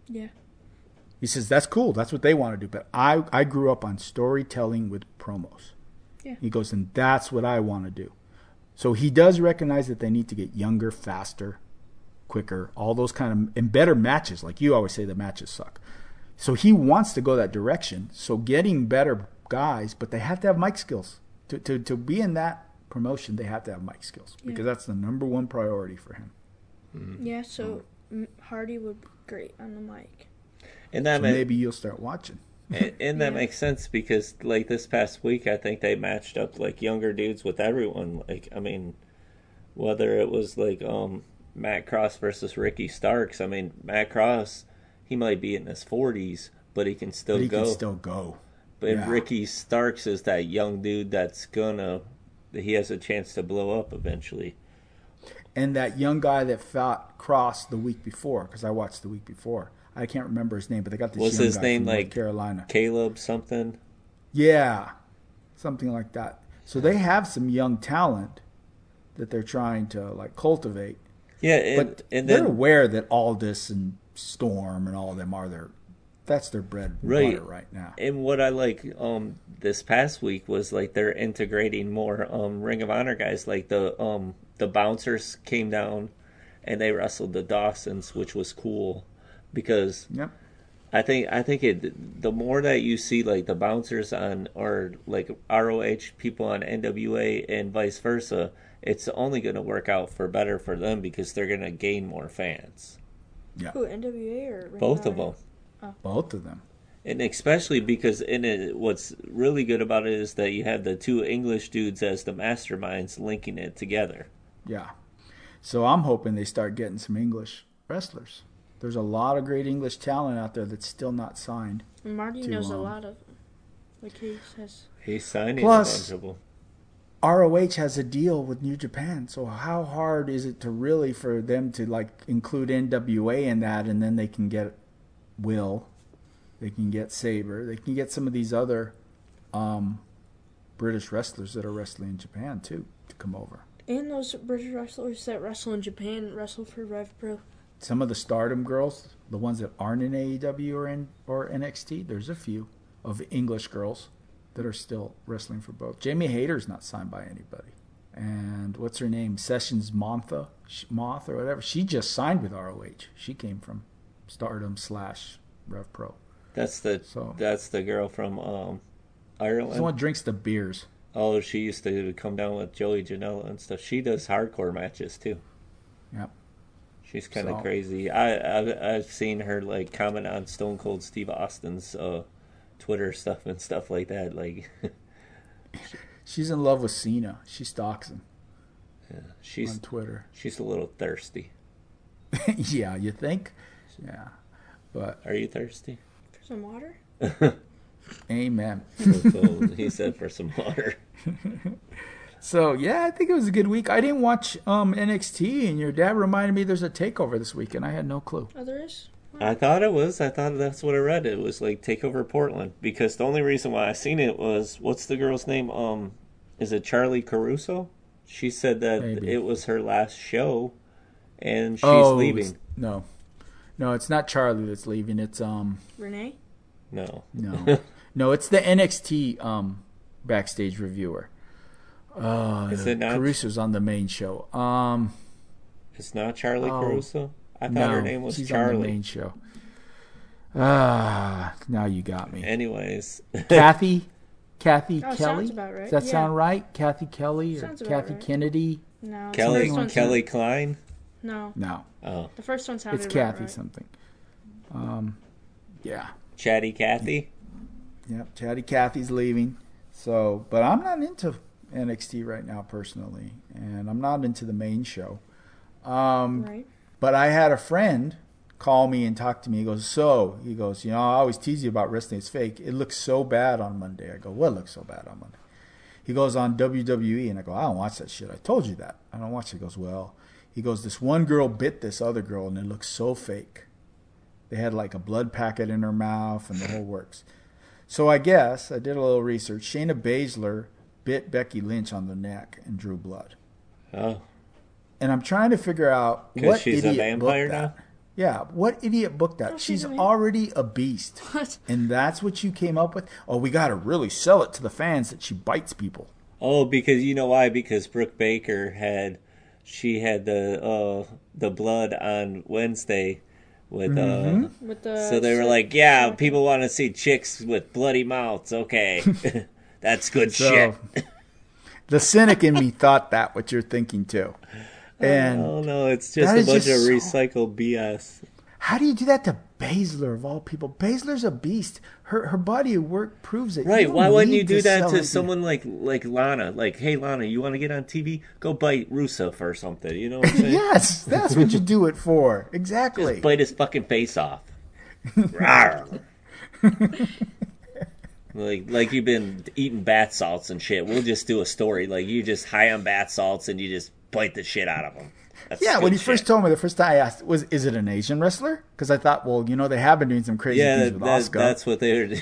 Speaker 4: Yeah.
Speaker 2: He says, that's cool. That's what they want to do. But I, I grew up on storytelling with promos.
Speaker 4: Yeah.
Speaker 2: He goes, and that's what I want to do. So he does recognize that they need to get younger, faster, quicker, all those kind of, and better matches. Like you always say, the matches suck. So he wants to go that direction. So getting better guys, but they have to have mic skills. To, to, to be in that promotion, they have to have mic skills.
Speaker 4: Yeah.
Speaker 2: Because that's the number one priority for him.
Speaker 3: Mm.
Speaker 4: Yeah, so mm, Hardy would be great on the mic.
Speaker 3: And that
Speaker 2: So
Speaker 3: ma-
Speaker 2: maybe you'll start watching.
Speaker 3: and, and that
Speaker 4: Yeah.
Speaker 3: makes sense because, like, this past week, I think they matched up, like, younger dudes with everyone. Like, I mean, whether it was, like, um, Matt Cross versus Ricky Starks. I mean, Matt Cross, he might be in his forties, but he can still
Speaker 2: But he
Speaker 3: go.
Speaker 2: can still go.
Speaker 3: But
Speaker 2: Yeah.
Speaker 3: Ricky Starks is that young dude that's gonna, he has a chance to blow up eventually.
Speaker 2: And that young guy that fought Cross the week before, because I watched the week before. I can't remember his name, but they got this
Speaker 3: Was
Speaker 2: young
Speaker 3: his
Speaker 2: guy
Speaker 3: name
Speaker 2: from North
Speaker 3: like
Speaker 2: Carolina.
Speaker 3: Caleb something?
Speaker 2: Yeah, something like that. So they have some young talent that they're trying to like cultivate.
Speaker 3: Yeah, and,
Speaker 2: But
Speaker 3: and
Speaker 2: they're
Speaker 3: then
Speaker 2: aware that Aldis and Storm and all of them are their, that's their bread and
Speaker 3: Right.
Speaker 2: butter right now.
Speaker 3: and what I like um this past week was like they're integrating more um Ring of Honor guys. Like the um the bouncers came down and they wrestled the Dawsons, which was cool because
Speaker 2: Yep.
Speaker 3: I think I think it the more that you see like the bouncers on or like R O H people on N W A and vice versa, it's only going to work out for better for them because they're going to gain more fans.
Speaker 2: Yeah.
Speaker 4: Who, N W A or Ring
Speaker 3: Both
Speaker 4: of
Speaker 3: of
Speaker 4: Honor?
Speaker 3: them.
Speaker 2: Both of them.
Speaker 3: And especially because in it, what's really good about it is that you have the two English dudes as the masterminds linking it together.
Speaker 2: Yeah. So I'm hoping they start getting some English wrestlers. There's a lot of great English talent out there that's still not signed.
Speaker 4: And Marty
Speaker 2: to,
Speaker 4: knows a
Speaker 2: um,
Speaker 4: lot of them. Like he says.
Speaker 3: He's signing
Speaker 2: Plus-
Speaker 3: a bunch of them.
Speaker 2: R O H has a deal with New Japan, so how hard is it to really for them to like include N W A in that, and then they can get Will, they can get Saber, they can get some of these other um, British wrestlers that are wrestling in Japan too to come over.
Speaker 4: And those British wrestlers that wrestle in Japan wrestle for Rev Pro.
Speaker 2: Some of the Stardom girls, the ones that aren't in A E W or in or N X T, there's a few of English girls that are still wrestling for both. Jamie Hayter's not signed by anybody. And what's her name? Sessions Montha, Moth or whatever. She just signed with R O H. She came from Stardom slash Rev Pro.
Speaker 3: That's the
Speaker 2: So-
Speaker 3: that's the girl from um,
Speaker 2: Someone
Speaker 3: Ireland.
Speaker 2: drinks the beers.
Speaker 3: Oh, she used to come down with Joey Janela and stuff. She does hardcore matches too.
Speaker 2: Yep.
Speaker 3: She's kind of
Speaker 2: So-
Speaker 3: crazy. I I've, I've seen her like comment on Stone Cold Steve Austin's uh, Twitter stuff and stuff like that. Like
Speaker 2: She's in love with Cena. She stalks him
Speaker 3: she's
Speaker 2: on Twitter.
Speaker 3: she's a little thirsty.
Speaker 2: Yeah, you think? Yeah. But
Speaker 3: Are you thirsty?
Speaker 4: For some water?
Speaker 2: amen.
Speaker 3: So cold. He said for some water.
Speaker 2: So yeah, I think it was a good week. I didn't watch um, N X T, and your dad reminded me there's a takeover this week, and I had no clue.
Speaker 4: Oh, there is?
Speaker 3: I thought it was. I thought that's what I read. It was like Takeover Portland because the only reason why I seen it was what's the girl's name? Um, is it Charlie Caruso? She said that
Speaker 2: Maybe.
Speaker 3: it was her last show, and she's
Speaker 2: oh,
Speaker 3: leaving.
Speaker 2: it's- no, no, it's not Charlie that's leaving. It's um,
Speaker 4: Renee?
Speaker 3: No,
Speaker 2: no, no, it's the N X T um backstage reviewer. Uh,
Speaker 3: Is it not-
Speaker 2: Caruso's on the main show. Um,
Speaker 3: it's not Charlie
Speaker 2: Oh,
Speaker 3: Caruso. I thought
Speaker 2: no,
Speaker 3: her name was
Speaker 2: she's on the
Speaker 3: Charlie.
Speaker 2: main show. Ah, now you got me.
Speaker 3: Anyways,
Speaker 2: Kathy, Kathy
Speaker 4: Oh,
Speaker 2: Kelly.
Speaker 4: sounds about right.
Speaker 2: Does that
Speaker 4: Yeah.
Speaker 2: sound right? Kathy Kelly or
Speaker 4: Sounds about
Speaker 2: Kathy
Speaker 4: right.
Speaker 2: Kennedy?
Speaker 4: No. the
Speaker 3: Kelly
Speaker 4: first one
Speaker 3: Kelly
Speaker 4: sounded-
Speaker 3: Klein.
Speaker 4: No.
Speaker 2: No,
Speaker 3: Oh,
Speaker 4: The first one sounded
Speaker 2: it's
Speaker 4: about
Speaker 2: Kathy
Speaker 4: right.
Speaker 2: something. Um, yeah.
Speaker 3: Chatty Cathy.
Speaker 2: Yep, Chatty Cathy's leaving. So, but I'm not into N X T right now personally, and I'm not into the main show. Um,
Speaker 4: Right.
Speaker 2: But I had a friend call me and talk to me. He goes, so, he goes, you know, I always tease you about wrestling. It's fake. It looks so bad on Monday. I go, what looks so bad on Monday? He goes, on W W E. And I go, I don't watch that shit. I told you that. I don't watch it. He goes, well, he goes, this one girl bit this other girl, and it looks so fake. They had like a blood packet in her mouth and the whole works. So I guess I did a little research. Shayna Baszler bit Becky Lynch on the neck and drew blood.
Speaker 3: Oh,
Speaker 2: And I'm trying to figure out
Speaker 3: because
Speaker 2: what
Speaker 3: she's
Speaker 2: idiot
Speaker 3: a vampire
Speaker 2: booked
Speaker 3: now.
Speaker 2: that. Yeah, what idiot booked that?
Speaker 4: Oh,
Speaker 2: She's
Speaker 4: she's amazing.
Speaker 2: already a beast.
Speaker 4: What?
Speaker 2: And that's what you came up with? Oh, we got to really sell it to the fans that she bites people.
Speaker 3: Oh, because you know why? Because Brooke Baker had, she had the uh, the blood on Wednesday with,
Speaker 2: Mm-hmm.
Speaker 3: uh,
Speaker 4: With the
Speaker 3: so they were like, yeah, people want to see chicks with bloody mouths. Okay, that's good
Speaker 2: So,
Speaker 3: shit.
Speaker 2: the cynic in me thought that, what you're thinking too. And
Speaker 3: Oh no, it's just
Speaker 2: that
Speaker 3: a
Speaker 2: is
Speaker 3: bunch
Speaker 2: just
Speaker 3: of
Speaker 2: so-
Speaker 3: recycled B S.
Speaker 2: how do you do that to Baszler of all people? Baszler's a beast. Her her body of work proves it.
Speaker 3: Right?
Speaker 2: don't
Speaker 3: Why wouldn't you
Speaker 2: need
Speaker 3: do that
Speaker 2: sell
Speaker 3: to
Speaker 2: it.
Speaker 3: someone like like Lana? Like, hey Lana, you want to get on T V? Go bite Rusev or something. You know what I'm saying?
Speaker 2: Yes, that's what you do it for. Exactly.
Speaker 3: Just bite his fucking face off. Rawr. Like, like you've been eating bath salts and shit. We'll just do a story. Like, you just high on bath salts and you just bite the shit out of them. That's
Speaker 2: Yeah, when
Speaker 3: good
Speaker 2: he first
Speaker 3: shit.
Speaker 2: told me, the first time I asked, was is it an Asian wrestler? Because I thought, well, you know, they have been doing some crazy
Speaker 3: Yeah,
Speaker 2: things
Speaker 3: that,
Speaker 2: with
Speaker 3: that-
Speaker 2: Asuka.
Speaker 3: that's what they were doing.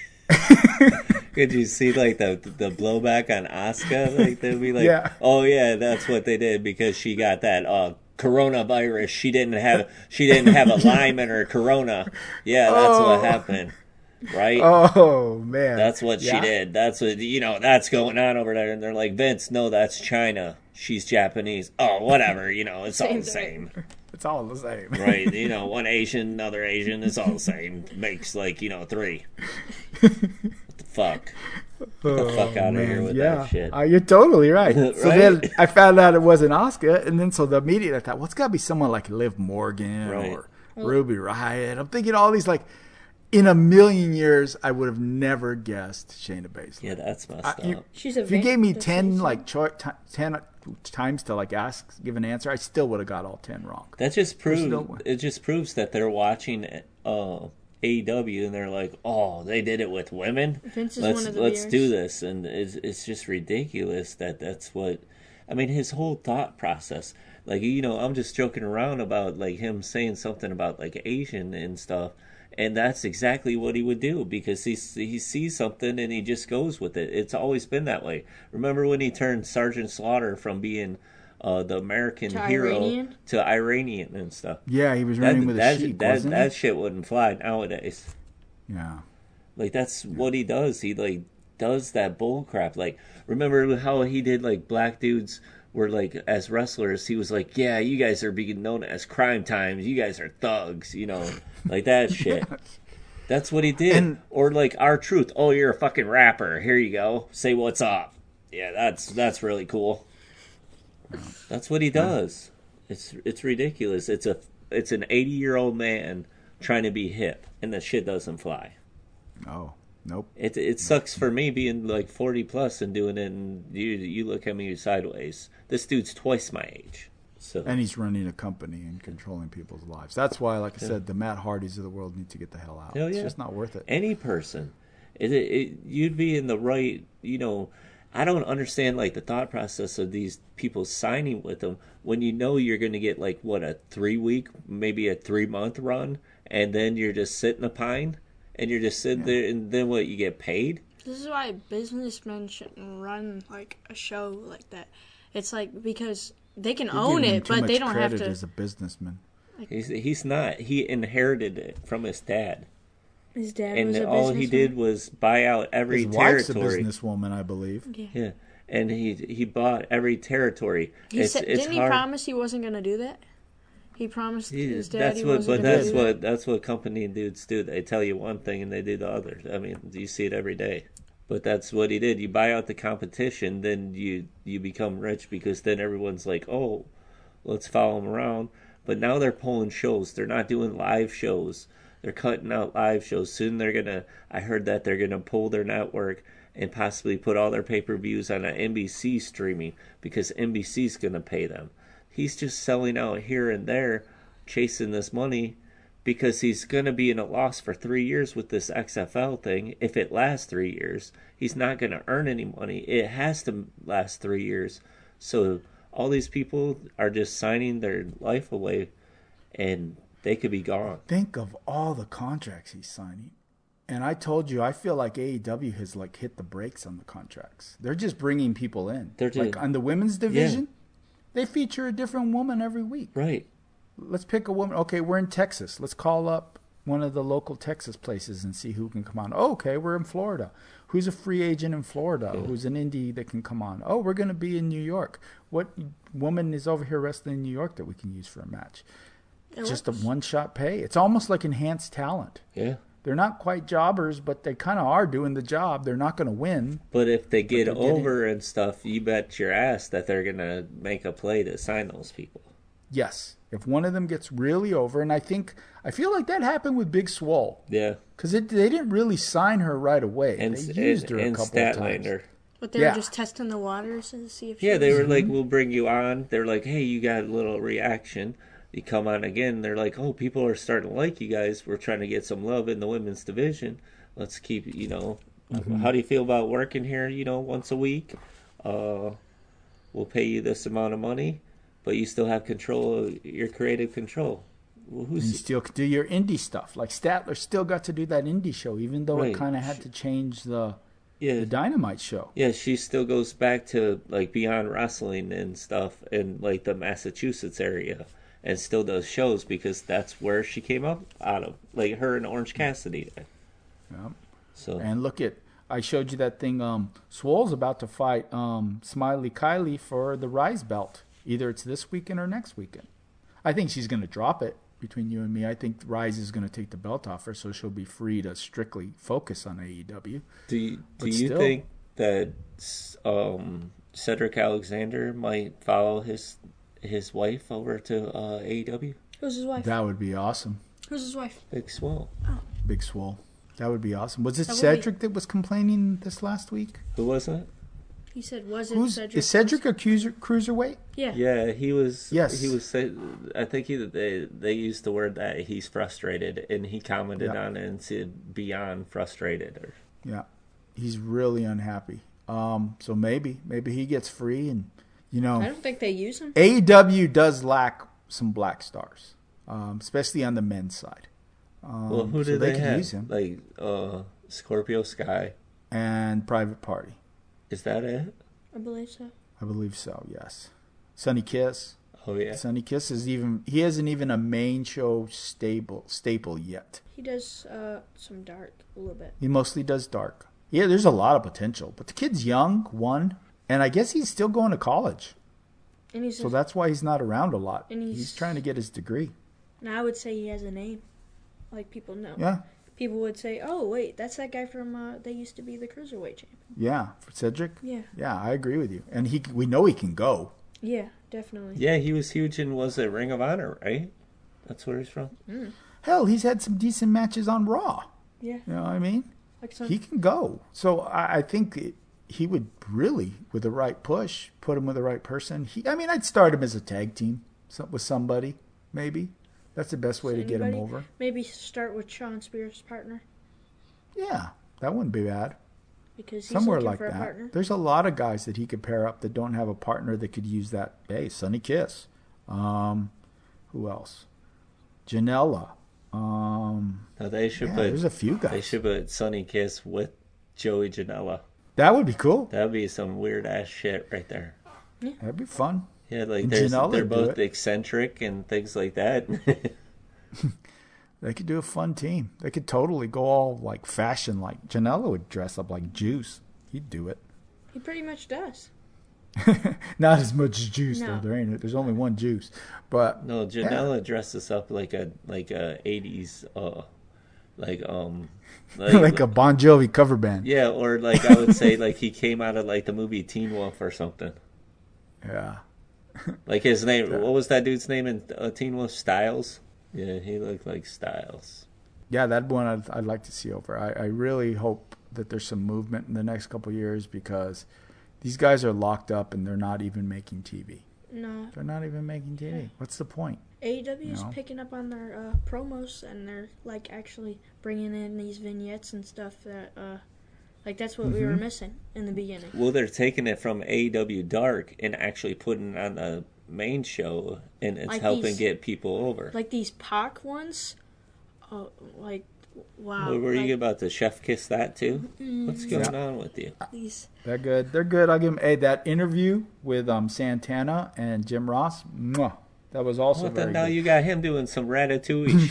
Speaker 3: Could you see, like, the the blowback on Asuka? Like, they'd be like,
Speaker 2: Yeah.
Speaker 3: oh, yeah, that's what they did because she got that uh, coronavirus. She didn't have she didn't have a lime in her corona. Yeah, that's
Speaker 2: Oh.
Speaker 3: what happened. Right?
Speaker 2: Oh man,
Speaker 3: That's what she
Speaker 2: Yeah.
Speaker 3: did. That's what, you know, that's going on over there. And they're like, Vince, no, that's China. She's Japanese. Oh, whatever. You know, it's all
Speaker 4: Same
Speaker 3: the same.
Speaker 2: It's all the same,
Speaker 3: Right? You know, one Asian, another Asian, it's all the same. Makes, like, you know, three. What the fuck? Get the fuck out of here
Speaker 2: Man,
Speaker 3: with
Speaker 2: yeah,
Speaker 3: that shit.
Speaker 2: Uh, you're totally right. So
Speaker 3: Right?
Speaker 2: then I found out it wasn't Asuka, and then so the immediate I thought, well, it's got to be someone like Liv Morgan
Speaker 3: Right.
Speaker 2: or Ruby Riott. I'm thinking all these like. In a million years, I would have never guessed Shayna Baszler.
Speaker 3: Yeah, that's messed
Speaker 2: I-
Speaker 3: up.
Speaker 2: you-
Speaker 4: She's a
Speaker 2: If you gave me
Speaker 4: Does
Speaker 2: ten
Speaker 4: she-
Speaker 2: like cho- t- ten times to like ask, give an answer, I still would have got all ten wrong.
Speaker 3: That just proves
Speaker 2: no-
Speaker 3: it just proves that they're watching uh, A E W and they're like, oh, they did it with women.
Speaker 4: Vince is
Speaker 3: let's
Speaker 4: one of the
Speaker 3: let's
Speaker 4: viewers.
Speaker 3: do this, and it's it's just ridiculous that that's what. I mean, his whole thought process. Like, you know, I'm just joking around about like him saying something about like Asian and stuff. And that's exactly what he would do because he he sees something and he just goes with it. It's always been that way. Remember when he turned Sergeant Slaughter from being uh, the American
Speaker 4: To
Speaker 3: hero
Speaker 4: Iranian?
Speaker 3: to Iranian and stuff?
Speaker 2: Yeah, he was
Speaker 3: That
Speaker 2: running with
Speaker 3: that
Speaker 2: a sheep,
Speaker 3: that,
Speaker 2: wasn't
Speaker 3: that shit wouldn't fly nowadays.
Speaker 2: he? Yeah.
Speaker 3: Like that's what he does. He like does that bull crap. Like remember how he did like black dudes were like as wrestlers. He was like, yeah, you guys are being known as crime times. You guys are thugs. You know, like that shit. That's what he did.
Speaker 2: And-
Speaker 3: or like R-Truth. Oh, you're a fucking rapper. Here you go. Say what's up. Yeah, that's that's really cool. That's what he does. It's it's ridiculous. It's a it's an eighty year old man trying to be hip, and the shit doesn't fly.
Speaker 2: Oh, nope.
Speaker 3: It it sucks for me being like forty plus and doing it, and you you look at me sideways. This dude's twice my age. So
Speaker 2: And he's running a company and controlling people's lives. That's why, like I said, the Matt Hardys of the world need to get the hell out.
Speaker 3: Hell
Speaker 2: It's
Speaker 3: yeah.
Speaker 2: just not worth it.
Speaker 3: any person, it, it, it you'd be in the right. You know, I don't understand like the thought process of these people signing with them when you know you're going to get like what a three week, maybe a three month run, and then you're just sitting a pine, and you're just sitting there, and then what you get paid.
Speaker 4: This is why businessmen shouldn't run like a show like that. It's like because they can
Speaker 2: You're
Speaker 4: own
Speaker 2: giving him
Speaker 4: it,
Speaker 2: too
Speaker 4: but
Speaker 2: much
Speaker 4: they don't have
Speaker 2: credit
Speaker 4: to.
Speaker 2: as a businessman.
Speaker 3: He's he's not. He inherited it from his dad,
Speaker 4: His dad
Speaker 3: and
Speaker 4: was a
Speaker 3: all he did
Speaker 4: businessman.
Speaker 3: was buy out every
Speaker 2: His wife's a
Speaker 3: territory.
Speaker 2: businesswoman, I believe.
Speaker 4: Yeah.
Speaker 3: Yeah, and he he bought every territory.
Speaker 4: He
Speaker 3: it's
Speaker 4: said,
Speaker 3: it's
Speaker 4: didn't
Speaker 3: hard.
Speaker 4: he promise he wasn't going to do that? He promised
Speaker 3: He-
Speaker 4: his dad
Speaker 3: that's
Speaker 4: he
Speaker 3: what,
Speaker 4: wasn't
Speaker 3: but
Speaker 4: going to
Speaker 3: that's
Speaker 4: do
Speaker 3: what
Speaker 4: that.
Speaker 3: that's what company dudes do. They tell you one thing and they do the other. I mean, you see it every day. But that's what he did. You buy out the competition, then you you become rich because then everyone's like, oh, let's follow him around. But now they're pulling shows. They're not doing live shows. They're cutting out live shows. Soon they're gonna. I heard that they're gonna pull their network and possibly put all their pay per views on an N B C streaming because N B C's gonna pay them. He's just selling out here and there, chasing this money because he's going to be in a loss for three years with this X F L thing. If it lasts three years, he's not going to earn any money. It has to last three years. So all these people are just signing their life away and they could be gone.
Speaker 2: Think of all the contracts he's signing. And I told you, I feel like A E W has like hit the brakes on the contracts. They're just bringing people in.
Speaker 3: They're
Speaker 2: like
Speaker 3: just-
Speaker 2: on the women's division, they feature a different woman every week.
Speaker 3: Right.
Speaker 2: let's pick a woman. Okay, we're in Texas. Let's call up one of the local Texas places and see who can come on. Oh, okay, we're in Florida. Who's a free agent in Florida?
Speaker 3: Yeah.
Speaker 2: Who's an indie that can come on? Oh, we're going to be in New York. What woman is over here wrestling in New York that we can use for a match?
Speaker 4: It
Speaker 2: Just a
Speaker 4: works.
Speaker 2: one-shot pay. It's almost like enhanced talent.
Speaker 3: Yeah.
Speaker 2: They're not quite jobbers, but they kind of are doing the job. They're not going to win.
Speaker 3: But if they get
Speaker 2: they're getting-
Speaker 3: over and stuff, you bet your ass that they're gonna make a play to sign those people.
Speaker 2: Yes. If one of them gets really over, and I think, I feel like that happened with Big Swole.
Speaker 3: Yeah.
Speaker 2: Because they didn't really sign her right away.
Speaker 3: And
Speaker 2: they
Speaker 3: and,
Speaker 2: used her a
Speaker 3: and
Speaker 2: couple of times.
Speaker 3: Statlander.
Speaker 4: But they
Speaker 2: Yeah.
Speaker 4: were just testing the waters to see if she
Speaker 3: Yeah, they
Speaker 4: was-
Speaker 3: were like, "We'll bring you on." They're like, "Hey, you got a little reaction." You come on again. They're like, "Oh, people are starting to like you guys. We're trying to get some love in the women's division. Let's keep, you know.
Speaker 2: Mm-hmm.
Speaker 3: How do you feel about working here? You know, once a week. Uh, we'll pay you this amount of money, but you still have control of your creative control." Well,
Speaker 2: And you
Speaker 3: who's
Speaker 2: still could do your indie stuff. Like Statler still got to do that indie show, even though
Speaker 3: Right.
Speaker 2: it kind of had to change the,
Speaker 3: yeah?
Speaker 2: the Dynamite show.
Speaker 3: Yeah, she still goes back to like Beyond Wrestling and stuff in like the Massachusetts area and still does shows because that's where she came up out of. Like her and Orange Cassidy.
Speaker 2: Yeah.
Speaker 3: So
Speaker 2: And look at, I showed you that thing. Um, Swole's about to fight um, Smiley Kylie for the Rise belt. Either it's this weekend or next weekend. I think she's going to drop it between you and me. I think Rise is going to take the belt off her, so she'll be free to strictly focus on A E W.
Speaker 3: do you, do
Speaker 2: But
Speaker 3: you
Speaker 2: still.
Speaker 3: think that um, Cedric Alexander might follow his his wife over to uh, A E W?
Speaker 4: Who's his wife?
Speaker 2: That would be awesome.
Speaker 4: Who's his wife?
Speaker 3: Big Swole.
Speaker 2: Big Swole. That would be awesome. Was it
Speaker 4: That would
Speaker 2: Cedric that was complaining this last week?
Speaker 3: Who was it?
Speaker 4: He said, "Was it
Speaker 2: Who's
Speaker 4: Cedric?"
Speaker 2: is Cedric a cruiser, cruiserweight?
Speaker 4: Yeah.
Speaker 3: Yeah, he was.
Speaker 2: Yes.
Speaker 3: he was. say- I think he they they used the word that he's frustrated, and he commented
Speaker 2: Yeah.
Speaker 3: on it and said beyond frustrated. Or
Speaker 2: Yeah, he's really unhappy. Um, so maybe maybe he gets free, and you
Speaker 4: I
Speaker 2: know,
Speaker 4: don't think they use him.
Speaker 2: A E W does lack some black stars, um, especially on the men's side. Um,
Speaker 3: well, who
Speaker 2: so
Speaker 3: did they,
Speaker 2: could
Speaker 3: have?
Speaker 2: use him?
Speaker 3: Like uh, Scorpio Sky.
Speaker 2: And Private Party,
Speaker 3: Is that it?
Speaker 4: I believe so.
Speaker 2: I believe so. Yes, Sonny Kiss.
Speaker 3: Oh yeah.
Speaker 2: Sonny Kiss is even he isn't even a main show stable staple yet.
Speaker 4: He does uh, some dark a little bit.
Speaker 2: He mostly does dark. Yeah, there's a lot of potential, but the kid's young, one, and I guess he's still going to college.
Speaker 4: And he's
Speaker 2: So
Speaker 4: just,
Speaker 2: that's why he's not around a lot.
Speaker 4: And
Speaker 2: He's,
Speaker 4: he's-
Speaker 2: trying to get his degree.
Speaker 4: now I would say he has a name. Like people know.
Speaker 2: Yeah,
Speaker 4: People would say, "Oh, wait, that's that guy from uh, they used to be the cruiserweight champ."
Speaker 2: yeah. For Cedric,
Speaker 4: Yeah.
Speaker 2: yeah, I agree with you. And he, we know he can go.
Speaker 4: Yeah, definitely.
Speaker 3: Yeah, he was huge and was at Ring of Honor, right? That's where he's from.
Speaker 2: Hell, he's had some decent matches on Raw.
Speaker 4: Yeah.
Speaker 2: You know what I mean?
Speaker 4: Like some,
Speaker 2: He can go. So I, I think it, he would really, with the right push, put him with the right person. He, I mean, I'd start him as a tag team so- with somebody, maybe. That's the best way to get him
Speaker 4: anybody-
Speaker 2: over.
Speaker 4: Maybe start with Sean Spears' partner
Speaker 2: Yeah, that wouldn't be bad.
Speaker 4: because he's
Speaker 2: Somewhere
Speaker 4: looking
Speaker 2: like
Speaker 4: for a
Speaker 2: that.
Speaker 4: partner.
Speaker 2: There's a lot of guys that he could pair up that don't have a partner that could use that. Hey, Sonny Kiss. Um, who else? Janela. Um,
Speaker 3: Now they should
Speaker 2: yeah,
Speaker 3: put
Speaker 2: there's a few
Speaker 3: they
Speaker 2: guys.
Speaker 3: should put Sonny Kiss with Joey Janela.
Speaker 2: That would be cool.
Speaker 3: That'd be some weird ass shit right there.
Speaker 2: That'd be fun.
Speaker 3: Yeah, like
Speaker 2: And
Speaker 3: there's,
Speaker 2: Janela
Speaker 3: they're
Speaker 2: would do
Speaker 3: both
Speaker 2: it.
Speaker 3: eccentric and things like that.
Speaker 2: They could do a fun team. They could totally go all like fashion. Like Janela would dress up like Juice. He'd do it.
Speaker 4: He pretty much does.
Speaker 2: Not as much as Juice
Speaker 4: No.
Speaker 2: though. There ain't. There's only one Juice. But
Speaker 3: No, Janela dresses up like a like a eighties uh like um like,
Speaker 2: like a Bon Jovi cover band.
Speaker 3: yeah, or like I would say like he came out of like the movie Teen Wolf or something.
Speaker 2: Yeah.
Speaker 3: Like his name, what was that dude's name in uh, Teen Wolf? Styles. Yeah, he looked like Styles.
Speaker 2: Yeah, that one I'd, I'd like to see over. I, I really hope that there's some movement in the next couple of years because these guys are locked up and they're not even making T V.
Speaker 4: No,
Speaker 2: They're not even making T V. What's the point?
Speaker 4: A E W is
Speaker 2: No.
Speaker 4: picking up on their uh, promos and they're like actually bringing in these vignettes and stuff that uh, like that's what we were
Speaker 2: Mhm.
Speaker 4: missing in the beginning.
Speaker 3: Well, they're taking it from A E W Dark and actually putting it on the main show, and it's
Speaker 4: Like
Speaker 3: helping
Speaker 4: these-
Speaker 3: get people over.
Speaker 4: Like these Pac ones, oh, like wow.
Speaker 3: What were
Speaker 4: like
Speaker 3: you about to chef kiss that too? What's going on with you?
Speaker 4: These
Speaker 2: They're good. They're good. I'll give them. Hey, that interview with um Santana and Jim Ross, mwah, That was also
Speaker 3: Well,
Speaker 2: very
Speaker 3: then now
Speaker 2: good.
Speaker 3: you got him doing some ratatouille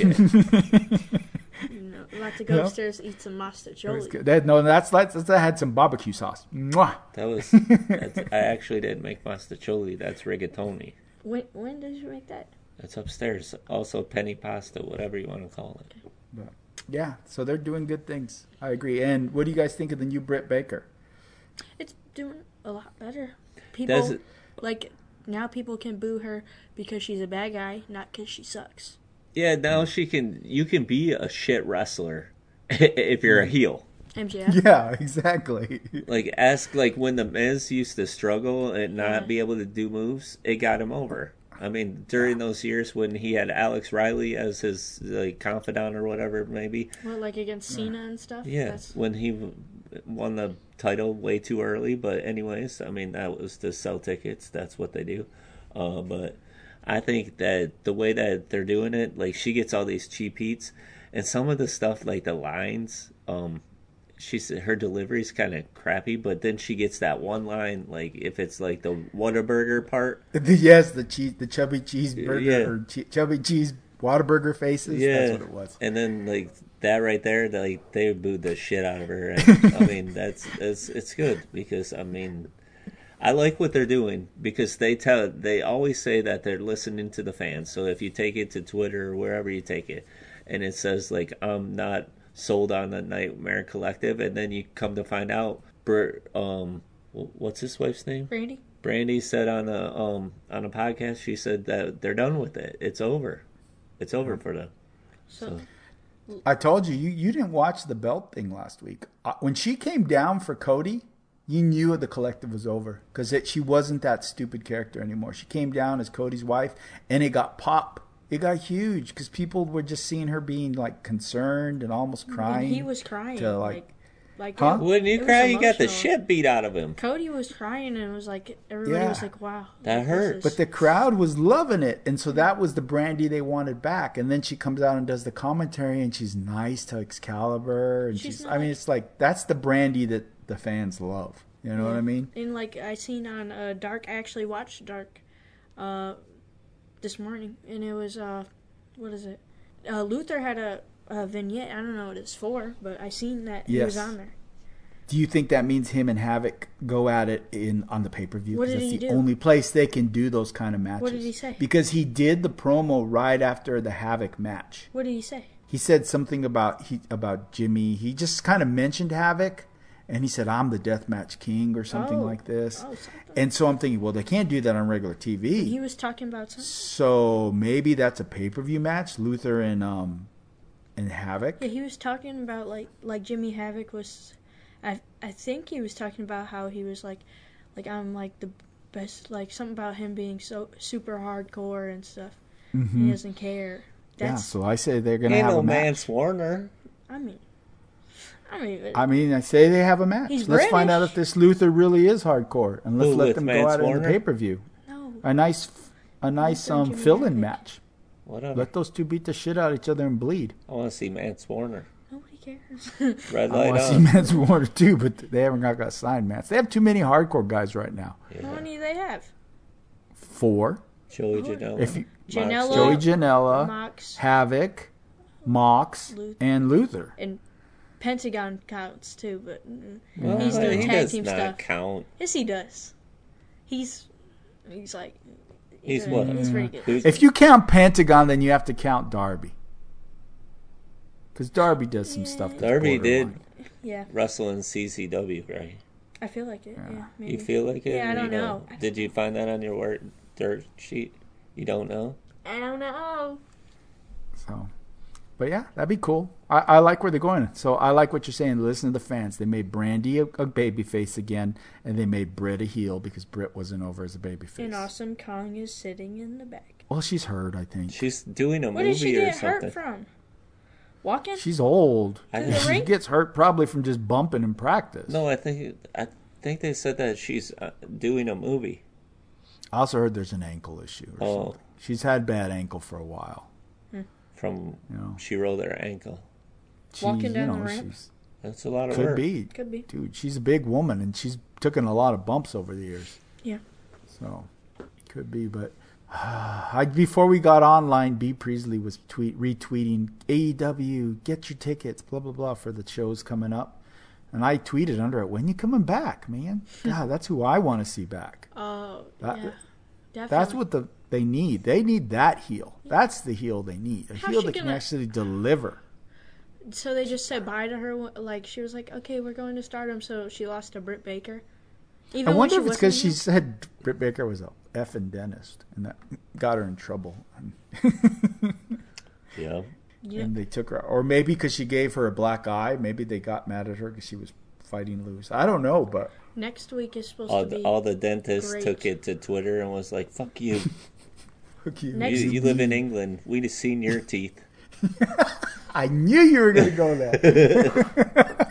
Speaker 3: shit.
Speaker 4: You know, about to go
Speaker 2: Yep.
Speaker 4: upstairs eat some
Speaker 2: It was
Speaker 4: mastacholi.
Speaker 2: good. That, no, that's, that's that had some barbecue sauce. Mwah.
Speaker 3: That was. That's, I actually didn't make mastacholi. That's rigatoni.
Speaker 4: When when did you make that?
Speaker 3: That's upstairs. Also, penny pasta, whatever you want to call it.
Speaker 2: But, yeah, so they're doing good things. I agree. And what do you guys think of the new Britt Baker?
Speaker 4: It's doing a lot better. People
Speaker 3: Does it,
Speaker 4: like now people can boo her because she's a bad guy, not because she sucks.
Speaker 3: yeah, now she can. You can be a shit wrestler if you're a heel.
Speaker 4: M J F.
Speaker 2: Yeah, exactly.
Speaker 3: Like ask like when the Miz used to struggle and not
Speaker 4: Yeah.
Speaker 3: be able to do moves, it got him over. I mean, during those years when he had Alex Riley as his like confidant or whatever, maybe.
Speaker 4: Well, like against Cena and stuff.
Speaker 3: Yeah,
Speaker 4: That's,
Speaker 3: when he w- won the title way too early. But anyways, I mean that was to sell tickets. That's what they do. Uh, but I think that the way that they're doing it, like she gets all these cheap heats, and some of the stuff like the lines. Um, She's her delivery's kind of crappy, but then she gets that one line, like if it's like the Whataburger part.
Speaker 2: Yes, the cheese, the chubby cheeseburger
Speaker 3: Yeah.
Speaker 2: or che- chubby cheese Whataburger faces.
Speaker 3: Yeah,
Speaker 2: That's what it was.
Speaker 3: and then like that right there, like they booed the shit out of her. And, I mean, that's it's it's good because I mean, I like what they're doing because they tell they always say that they're listening to the fans. So if you take it to Twitter or wherever you take it, and it says like I'm not sold on the Nightmare Collective, and then you come to find out, Br- um, what's his wife's name?
Speaker 4: Brandy.
Speaker 3: Brandy said on a um on a podcast, she said that they're done with it. It's over. It's over for them.
Speaker 4: So,
Speaker 3: So
Speaker 2: I told you, you, you didn't watch the belt thing last week. Uh, when she came down for Cody, you knew the collective was over because she wasn't that stupid character anymore. She came down as Cody's wife, and it got pop. It got huge because people were just seeing her being like concerned and almost crying.
Speaker 4: and he was crying.
Speaker 2: to, like-
Speaker 4: like, like,
Speaker 2: Huh?
Speaker 4: it-
Speaker 3: when you
Speaker 4: it was
Speaker 3: cry, you got the
Speaker 4: emotional.
Speaker 3: shit beat out of him.
Speaker 4: Cody was crying, and it was like everybody
Speaker 2: Yeah.
Speaker 4: was like, "Wow,
Speaker 3: That
Speaker 4: like, this
Speaker 3: hurt.
Speaker 4: is-
Speaker 2: But the crowd was loving it, and so that was the Brandy they wanted back. And then she comes out and does the commentary, and she's nice to Excalibur, and
Speaker 4: She's
Speaker 2: she's.
Speaker 4: not
Speaker 2: I mean,
Speaker 4: like-
Speaker 2: it's like that's the Brandy that the fans love. You know what I mean?
Speaker 4: And like I seen on uh, Dark, I actually watched Dark uh, this morning, and it was uh, what is it? Uh, Luther had a, a vignette. I don't know what it's for, but I seen that he was
Speaker 2: Yes.
Speaker 4: on there.
Speaker 2: Do you think that means him and Havoc go at it in on the pay per view?
Speaker 4: What did
Speaker 2: that's
Speaker 4: he
Speaker 2: the
Speaker 4: do?
Speaker 2: only place they can do those kind of matches.
Speaker 4: What did he say?
Speaker 2: Because he did the promo right after the Havoc match.
Speaker 4: What did he say?
Speaker 2: He said something about he about Jimmy. He just kind of mentioned Havoc, and he said, "I'm the Deathmatch King" or something
Speaker 4: Oh.
Speaker 2: like this.
Speaker 4: Oh, something.
Speaker 2: And so I'm thinking, well, they can't do that on regular T V.
Speaker 4: He was talking about something.
Speaker 2: So maybe that's a pay per view match, Luther and um and Havoc.
Speaker 4: Yeah, he was talking about like like Jimmy Havoc was. I I think he was talking about how he was like, like I'm like the best, like something about him being so super hardcore and stuff.
Speaker 2: Mm-hmm.
Speaker 4: He doesn't care.
Speaker 2: Yeah,
Speaker 4: That's
Speaker 2: so I say they're gonna
Speaker 3: Ain't
Speaker 2: have
Speaker 3: no
Speaker 2: a match.
Speaker 3: Mance Warner.
Speaker 4: I mean, I mean,
Speaker 2: I mean, I say they have a match.
Speaker 4: He's
Speaker 2: Let's find out
Speaker 4: British.
Speaker 2: if this Luther really is hardcore, and let's
Speaker 3: Who,
Speaker 2: let
Speaker 3: with
Speaker 2: them go
Speaker 3: Mance
Speaker 2: at it in
Speaker 3: Warner?
Speaker 2: the pay per view.
Speaker 4: no.
Speaker 2: A nice, a nice
Speaker 4: Luther and
Speaker 2: um
Speaker 4: Jimmy
Speaker 2: fill-in
Speaker 4: Havoc.
Speaker 2: match.
Speaker 3: Whatever.
Speaker 2: Let those two beat the shit out of each other and bleed.
Speaker 3: I want to see Mance Warner.
Speaker 4: Nobody cares.
Speaker 3: Red
Speaker 2: I
Speaker 3: light
Speaker 2: want to see
Speaker 3: on.
Speaker 2: Mance Warner too, but they haven't got, got signed Mance. They have too many hardcore guys right now.
Speaker 4: How
Speaker 3: Yeah.
Speaker 4: many do they have?
Speaker 2: Four.
Speaker 3: Joey
Speaker 4: Oh,
Speaker 3: Janela.
Speaker 2: If you,
Speaker 4: Janela,
Speaker 2: Joey Janela,
Speaker 4: Mox,
Speaker 2: Havoc, Mox,
Speaker 4: Luther.
Speaker 2: and Luther.
Speaker 4: and Pentagon counts too, but mm,
Speaker 3: Well,
Speaker 4: he's doing
Speaker 3: he
Speaker 4: tag
Speaker 3: does
Speaker 4: team
Speaker 3: not
Speaker 4: stuff.
Speaker 3: count.
Speaker 4: Yes, he does. He's he's like
Speaker 3: He's
Speaker 4: a-
Speaker 3: what?
Speaker 4: He's pretty good.
Speaker 3: Who's-
Speaker 2: If you count Pentagon, then you have to count Darby. Because Darby does some stuff. that's
Speaker 3: Darby did
Speaker 2: borderline.
Speaker 4: Yeah,
Speaker 3: wrestle in C C W, right?
Speaker 4: I feel like it. Yeah, maybe.
Speaker 3: You feel like it?
Speaker 4: Yeah, I
Speaker 3: or
Speaker 4: don't
Speaker 3: you
Speaker 4: know.
Speaker 3: Did you find that on your word dirt sheet? You don't know?
Speaker 4: I don't know.
Speaker 2: So, but yeah, that'd be cool. I, I like where they're going. So I like what you're saying. Listen to the fans. They made Brandy a, a baby face again, and they made Britt a heel because Britt wasn't over as a baby face.
Speaker 4: And Awesome Kong is sitting in the back.
Speaker 2: Well, she's hurt, I think.
Speaker 3: She's doing a
Speaker 4: Where did she
Speaker 3: movie or
Speaker 4: get
Speaker 3: something.
Speaker 4: hurt from? Walking?
Speaker 2: She's old.
Speaker 3: I
Speaker 4: the
Speaker 2: She
Speaker 4: ring?
Speaker 2: gets hurt probably from just bumping in practice.
Speaker 3: No, I think I think they said that she's uh, doing a movie.
Speaker 2: I also heard there's an ankle issue or
Speaker 3: Oh.
Speaker 2: something. She's had bad ankle for a while.
Speaker 3: From
Speaker 2: You know,
Speaker 3: she rolled her ankle.
Speaker 2: she,
Speaker 4: Walking
Speaker 2: you
Speaker 4: down
Speaker 2: know,
Speaker 4: the ramp?
Speaker 2: she's
Speaker 3: That's a lot of
Speaker 2: could
Speaker 3: work.
Speaker 2: be.
Speaker 4: Could be.
Speaker 2: Dude, she's a big woman, and she's taken a lot of bumps over the years.
Speaker 4: Yeah.
Speaker 2: So, could be, but I, before we got online, B. Priestley was tweet retweeting A E W, get your tickets, blah blah blah for the shows coming up, and I tweeted under it, when you coming back, man? God, that's who I want to see back.
Speaker 4: Oh,
Speaker 2: That-
Speaker 4: yeah. Definitely.
Speaker 2: That's what the they need. They need that heel. That's the heel they need. A
Speaker 4: How's
Speaker 2: heel
Speaker 4: she
Speaker 2: that can
Speaker 4: gonna-
Speaker 2: actually deliver.
Speaker 4: So they just said bye to her. Like, she was like, okay, we're going to Stardom, so she lost to Britt Baker. Even
Speaker 2: I
Speaker 4: when
Speaker 2: wonder
Speaker 4: she
Speaker 2: if it's because
Speaker 4: wasn't
Speaker 2: she said Britt Baker was a effing dentist, and that got her in trouble.
Speaker 3: Yeah.
Speaker 4: Yeah.
Speaker 2: And they took her, or maybe because she gave her a black eye. Maybe they got mad at her because she was fighting loose. I don't know, but
Speaker 4: Next week is supposed
Speaker 3: All
Speaker 4: to
Speaker 3: the,
Speaker 4: be.
Speaker 3: all the dentists
Speaker 4: great.
Speaker 3: took it to Twitter and was like, fuck you.
Speaker 2: Fuck you.
Speaker 4: Next-
Speaker 3: You, you live in England. We'd have seen your teeth.
Speaker 2: I knew you were going to go there.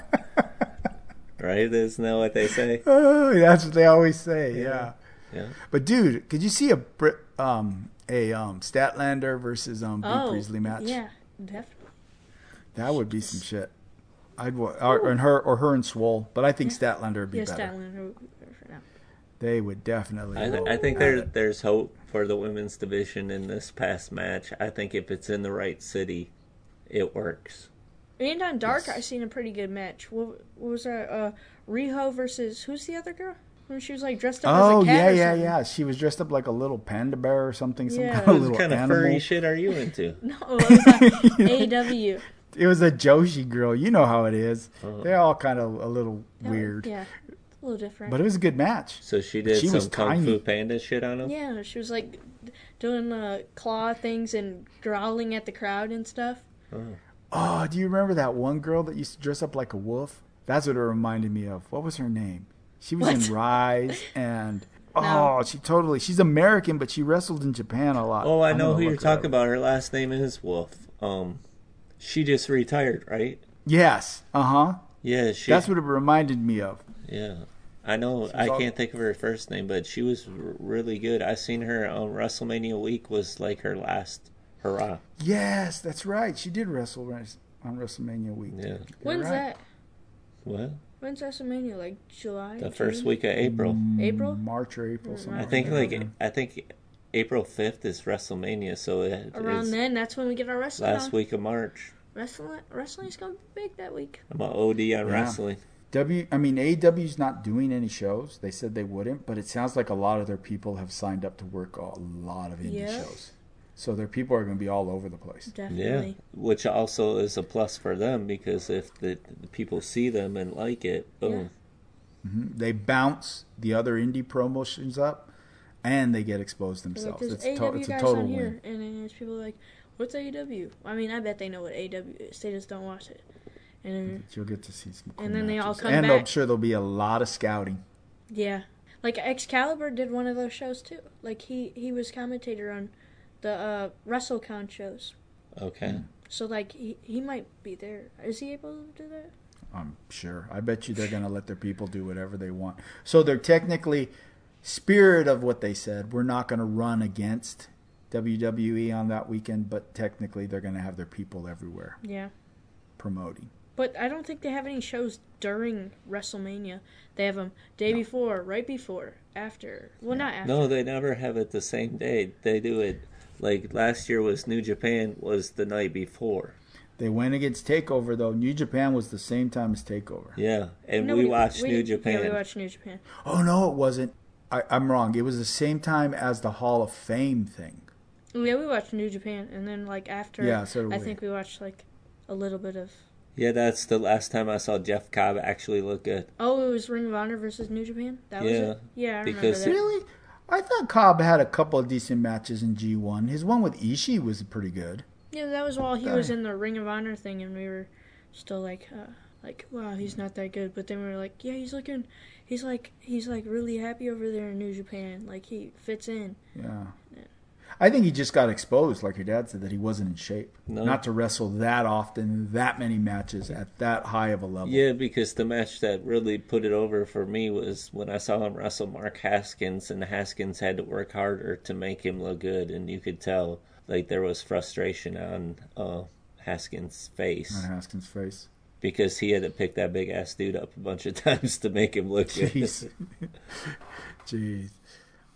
Speaker 3: Right? Isn't that what they say?
Speaker 2: Oh, that's what they always say. Yeah.
Speaker 3: Yeah.
Speaker 2: But dude, could you see a Brit, um a um Statlander versus um B.
Speaker 4: oh,
Speaker 2: Priestley match?
Speaker 4: Yeah, definitely.
Speaker 2: That would be some shit. I'd wa- or, and her or her and Swole, but I think Statlander would be
Speaker 4: Yeah,
Speaker 2: better.
Speaker 4: Statlander would be better for now.
Speaker 2: They would definitely.
Speaker 3: I,
Speaker 2: go
Speaker 3: I think
Speaker 2: at
Speaker 3: there,
Speaker 2: it.
Speaker 3: there's hope for the women's division in this past match. I think if it's in the right city, it works.
Speaker 4: And on Dark,
Speaker 2: Yes.
Speaker 4: I seen a pretty good match. What, what was that? Uh, Riho versus who's the other girl? When she was like dressed up
Speaker 2: Oh
Speaker 4: as a cat
Speaker 2: yeah,
Speaker 4: or
Speaker 2: yeah,
Speaker 4: something.
Speaker 2: yeah. She was dressed up like a little panda bear or something. Some
Speaker 4: Yeah.
Speaker 2: kind of
Speaker 3: What
Speaker 2: little
Speaker 3: kind of
Speaker 2: animal.
Speaker 3: furry shit are you into?
Speaker 4: No, it was on A E W.
Speaker 2: It was a Joshi girl. You know how it is.
Speaker 3: Oh.
Speaker 2: They're all kind of a little
Speaker 4: That-
Speaker 2: weird,
Speaker 4: Yeah, a little different.
Speaker 2: but it was a good match.
Speaker 3: So she did
Speaker 2: She
Speaker 3: some
Speaker 2: was
Speaker 3: Kung
Speaker 2: tiny.
Speaker 3: Fu Panda shit on him?
Speaker 4: yeah, she was like doing uh, claw things and growling at the crowd and stuff.
Speaker 3: Oh.
Speaker 2: Oh, do you remember that one girl that used to dress up like a wolf? That's what it reminded me of. What was her name? She was
Speaker 4: What?
Speaker 2: in Rise and oh,
Speaker 4: No.
Speaker 2: she totally. She's American, but she wrestled in Japan a lot.
Speaker 3: Oh, I
Speaker 2: I'm
Speaker 3: know
Speaker 2: gonna
Speaker 3: who you're
Speaker 2: look her up.
Speaker 3: talking about. Her last name is Wolf. Um, she just retired, right?
Speaker 2: Yes. Uh huh.
Speaker 3: Yeah, she.
Speaker 2: That's what it reminded me of.
Speaker 3: Yeah, I know.
Speaker 2: She's
Speaker 3: I
Speaker 2: all-
Speaker 3: can't think of her first name, but she was r- really good. I seen her on WrestleMania week. Was like her last hurrah.
Speaker 2: Yes, that's right. She did wrestle res- on WrestleMania week.
Speaker 3: Yeah.
Speaker 2: You're
Speaker 4: When's
Speaker 2: right.
Speaker 4: that?
Speaker 3: What?
Speaker 4: When's WrestleMania? Like July?
Speaker 3: The first
Speaker 4: June?
Speaker 3: week of April.
Speaker 4: April?
Speaker 2: March or April. Something
Speaker 3: I
Speaker 4: Mm,
Speaker 3: think
Speaker 2: like
Speaker 3: like I think April fifth is WrestleMania, so it
Speaker 4: Around
Speaker 3: is
Speaker 4: then, that's when we get our wrestling
Speaker 3: last
Speaker 4: on.
Speaker 3: week of March.
Speaker 4: Wrestling, wrestling's gonna be big that week.
Speaker 3: I'm a O D on
Speaker 2: Yeah.
Speaker 3: wrestling.
Speaker 2: W. I mean, A E W's not doing any shows. They said they wouldn't, but it sounds like a lot of their people have signed up to work a lot of indie
Speaker 4: Yeah.
Speaker 2: shows. So their people are going to be all over the place.
Speaker 4: Definitely.
Speaker 3: Yeah, which also is a plus for them because if the, the people see them and like it, boom.
Speaker 2: Mhm. They bounce the other indie promotions up, and they get exposed
Speaker 4: Like,
Speaker 2: themselves.
Speaker 4: there's
Speaker 2: It's,
Speaker 4: A E
Speaker 2: to-
Speaker 4: W
Speaker 2: it's a
Speaker 4: guys
Speaker 2: total
Speaker 4: on
Speaker 2: win.
Speaker 4: here, and then there's people like, "What's A E W?" I mean, I bet they know what A E W is. They just don't watch it. And then,
Speaker 2: You'll get to see some cool
Speaker 4: And then they all
Speaker 2: matches.
Speaker 4: come
Speaker 2: and
Speaker 4: back.
Speaker 2: I'm sure there'll be a lot of scouting.
Speaker 4: yeah, like Excalibur did one of those shows too. Like he he was commentator on the uh, WrestleCon shows.
Speaker 3: Okay.
Speaker 4: So like he he might be there. Is he able to do that?
Speaker 2: I'm sure. I bet you they're going to let their people do whatever they want. So they're technically, spirit of what they said, we're not going to run against W W E on that weekend, but technically they're going to have their people everywhere
Speaker 4: Yeah.
Speaker 2: promoting.
Speaker 4: But I don't think they have any shows during WrestleMania. They have them day before, right before, after. Well, not after.
Speaker 3: No, they never have it the same day. They do it like last year was New Japan was the night before.
Speaker 2: They went against TakeOver, though. New Japan was the same time as TakeOver.
Speaker 3: Yeah, and
Speaker 4: No,
Speaker 3: we watched New
Speaker 4: Yeah,
Speaker 3: Japan.
Speaker 4: we watched New Japan.
Speaker 2: Oh, no, it wasn't. I, I'm wrong. It was the same time as the Hall of Fame thing.
Speaker 4: Yeah, we watched New Japan, and then like after,
Speaker 2: Yeah, so did
Speaker 4: I
Speaker 2: we.
Speaker 4: think we watched like a little bit of.
Speaker 3: Yeah, that's the last time I saw Jeff Cobb actually look good.
Speaker 4: Oh, it was Ring of Honor versus New Japan. That was
Speaker 3: Yeah,
Speaker 4: it. Yeah, I
Speaker 3: because-
Speaker 4: remember that.
Speaker 2: Really? I thought Cobb had a couple of decent matches in G one. His one with Ishii was pretty good.
Speaker 4: Yeah, that was while he
Speaker 2: Okay.
Speaker 4: was in the Ring of Honor thing, and we were still like, uh, like, wow, he's not that good. But then we were like, yeah, he's looking, he's like, he's like really happy over there in New Japan. Like he fits in.
Speaker 2: Yeah.
Speaker 4: Yeah.
Speaker 2: I think he just got exposed, like your dad said, that he wasn't in shape.
Speaker 3: No.
Speaker 2: Not to wrestle that often, that many matches at that high of a level.
Speaker 3: Yeah, because the match that really put it over for me was when I saw him wrestle Mark Haskins, and Haskins had to work harder to make him look good, and you could tell like there was frustration on uh, Haskins' face
Speaker 2: On Haskins' face.
Speaker 3: because he had to pick that big ass dude up a bunch of times to make him look good.
Speaker 2: Jeez. Jeez.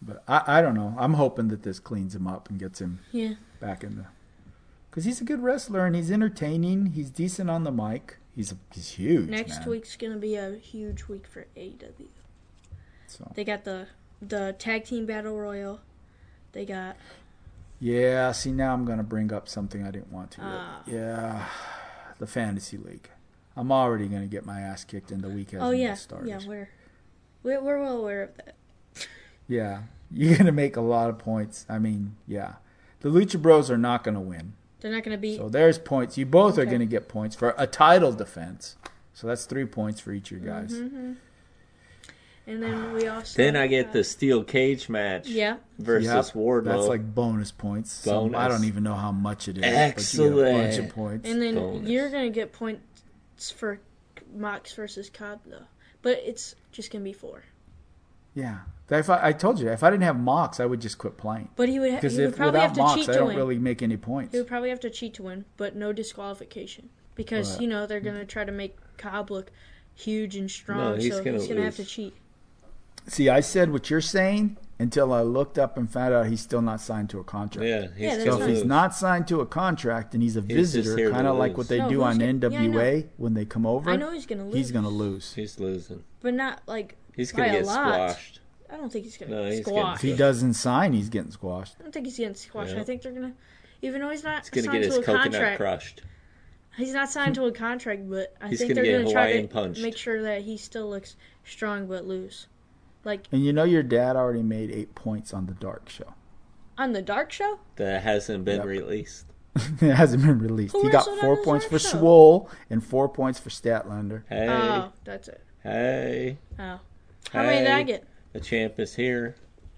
Speaker 2: But I, I don't know. I'm hoping that this cleans him up and gets him
Speaker 4: Yeah.
Speaker 2: back in the. Because he's a good wrestler and he's entertaining. He's decent on the mic. He's a, he's huge.
Speaker 4: Next
Speaker 2: man.
Speaker 4: week's gonna be a huge week for A E W.
Speaker 2: So.
Speaker 4: They got the the tag team battle royal. They got.
Speaker 2: Yeah. See, now I'm gonna bring up something I didn't want to.
Speaker 4: Ah.
Speaker 2: Yeah. The fantasy league. I'm already gonna get my ass kicked in the week hasn't
Speaker 4: Oh
Speaker 2: even
Speaker 4: yeah,
Speaker 2: started.
Speaker 4: yeah. We're we're we're well aware of that.
Speaker 2: Yeah. You're gonna make a lot of points. I mean, yeah. The Lucha Bros are not gonna win.
Speaker 4: They're not gonna be.
Speaker 2: So there's points. You both are
Speaker 4: Okay.
Speaker 2: going to get points for a title defense. So that's three points for each of your guys.
Speaker 4: Mm-hmm. And then we also.
Speaker 3: Then I get
Speaker 4: uh,
Speaker 3: the steel cage match
Speaker 4: Yeah.
Speaker 3: versus
Speaker 2: Yep,
Speaker 3: Wardlow.
Speaker 2: That's like bonus points. So
Speaker 3: Bonus.
Speaker 2: I don't even know how much it is.
Speaker 3: Excellent.
Speaker 2: But you get a bunch of points.
Speaker 4: And then
Speaker 3: Bonus.
Speaker 4: you're gonna get points for Mox versus Cobb though, but it's just gonna be four.
Speaker 2: Yeah. If I, I told you, if I didn't have Mox, I would just quit playing.
Speaker 4: But he would. Ha-
Speaker 2: Because
Speaker 4: he would
Speaker 2: if
Speaker 4: probably
Speaker 2: without
Speaker 4: have to
Speaker 2: Mox,
Speaker 4: cheat
Speaker 2: I
Speaker 4: to
Speaker 2: don't
Speaker 4: win.
Speaker 2: really make any points.
Speaker 4: He would probably have to cheat to win, but no disqualification because
Speaker 2: Right.
Speaker 4: you know they're gonna try to make Cobb look huge and strong,
Speaker 3: No, he's
Speaker 4: so
Speaker 3: gonna
Speaker 4: he's gonna have to
Speaker 3: lose.
Speaker 4: cheat.
Speaker 2: See, I said what you're saying until I looked up and found out he's still not signed to a contract.
Speaker 3: yeah, he's
Speaker 4: Yeah, there's
Speaker 2: So
Speaker 3: gonna
Speaker 2: if
Speaker 4: no-
Speaker 2: he's
Speaker 3: lose.
Speaker 2: not signed to a contract and he's a
Speaker 3: He's just
Speaker 2: visitor,
Speaker 3: here to
Speaker 2: kind of like
Speaker 3: lose.
Speaker 2: what they
Speaker 4: No,
Speaker 2: do
Speaker 4: who's
Speaker 2: on
Speaker 4: gonna-
Speaker 2: N W A
Speaker 4: yeah, I know.
Speaker 2: when they come over,
Speaker 4: I know he's gonna lose.
Speaker 2: he's going to lose.
Speaker 3: He's losing.
Speaker 4: but not like
Speaker 3: He's
Speaker 4: by
Speaker 3: gonna
Speaker 4: a
Speaker 3: get
Speaker 4: lot.
Speaker 3: squashed.
Speaker 4: I don't think he's gonna
Speaker 3: No,
Speaker 4: get
Speaker 3: he's getting-
Speaker 4: squashed.
Speaker 2: If he doesn't sign, he's getting squashed.
Speaker 4: I don't think he's getting squashed.
Speaker 3: Yeah.
Speaker 4: I think they're gonna, even though he's not
Speaker 3: He's gonna
Speaker 4: signed
Speaker 3: get his
Speaker 4: to a
Speaker 3: coconut
Speaker 4: contract.
Speaker 3: crushed.
Speaker 4: He's not signed to a contract, but I
Speaker 3: He's
Speaker 4: think
Speaker 3: gonna
Speaker 4: they're
Speaker 3: get
Speaker 4: gonna try
Speaker 3: Hawaiian
Speaker 4: to
Speaker 3: punched.
Speaker 4: make sure that he still looks strong but lose. Like
Speaker 2: And you know your dad already made eight points on the Dark show.
Speaker 4: on the Dark Show.
Speaker 3: That hasn't been
Speaker 2: Yep.
Speaker 3: released.
Speaker 2: It hasn't been released.
Speaker 4: Who
Speaker 2: he got
Speaker 4: wrestled on
Speaker 2: four
Speaker 4: the
Speaker 2: points
Speaker 4: Dark
Speaker 2: for
Speaker 4: Show?
Speaker 2: Swole and four points for Statlander.
Speaker 3: Hey,
Speaker 4: Oh, that's it.
Speaker 3: hey,
Speaker 4: Oh, how many did I
Speaker 3: Hey.
Speaker 4: get?
Speaker 3: the champ is here.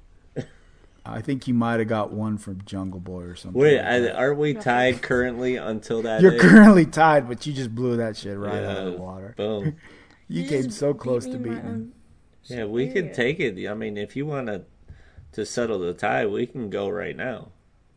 Speaker 2: I think you might have got one from Jungle Boy or something.
Speaker 3: Wait,
Speaker 2: like
Speaker 3: I,
Speaker 2: that.
Speaker 3: are we tied currently until that?
Speaker 2: You're
Speaker 3: day?
Speaker 2: currently tied, but you just blew that shit right out of the
Speaker 3: Yeah,
Speaker 2: water.
Speaker 3: Boom.
Speaker 2: You
Speaker 4: You
Speaker 2: came
Speaker 4: just
Speaker 2: so
Speaker 4: beat
Speaker 2: close
Speaker 4: me
Speaker 2: to
Speaker 4: in my
Speaker 2: beating him.
Speaker 4: own
Speaker 3: Yeah, we can
Speaker 4: area.
Speaker 3: take it. I mean, if you want to to settle the tie, we can go right now.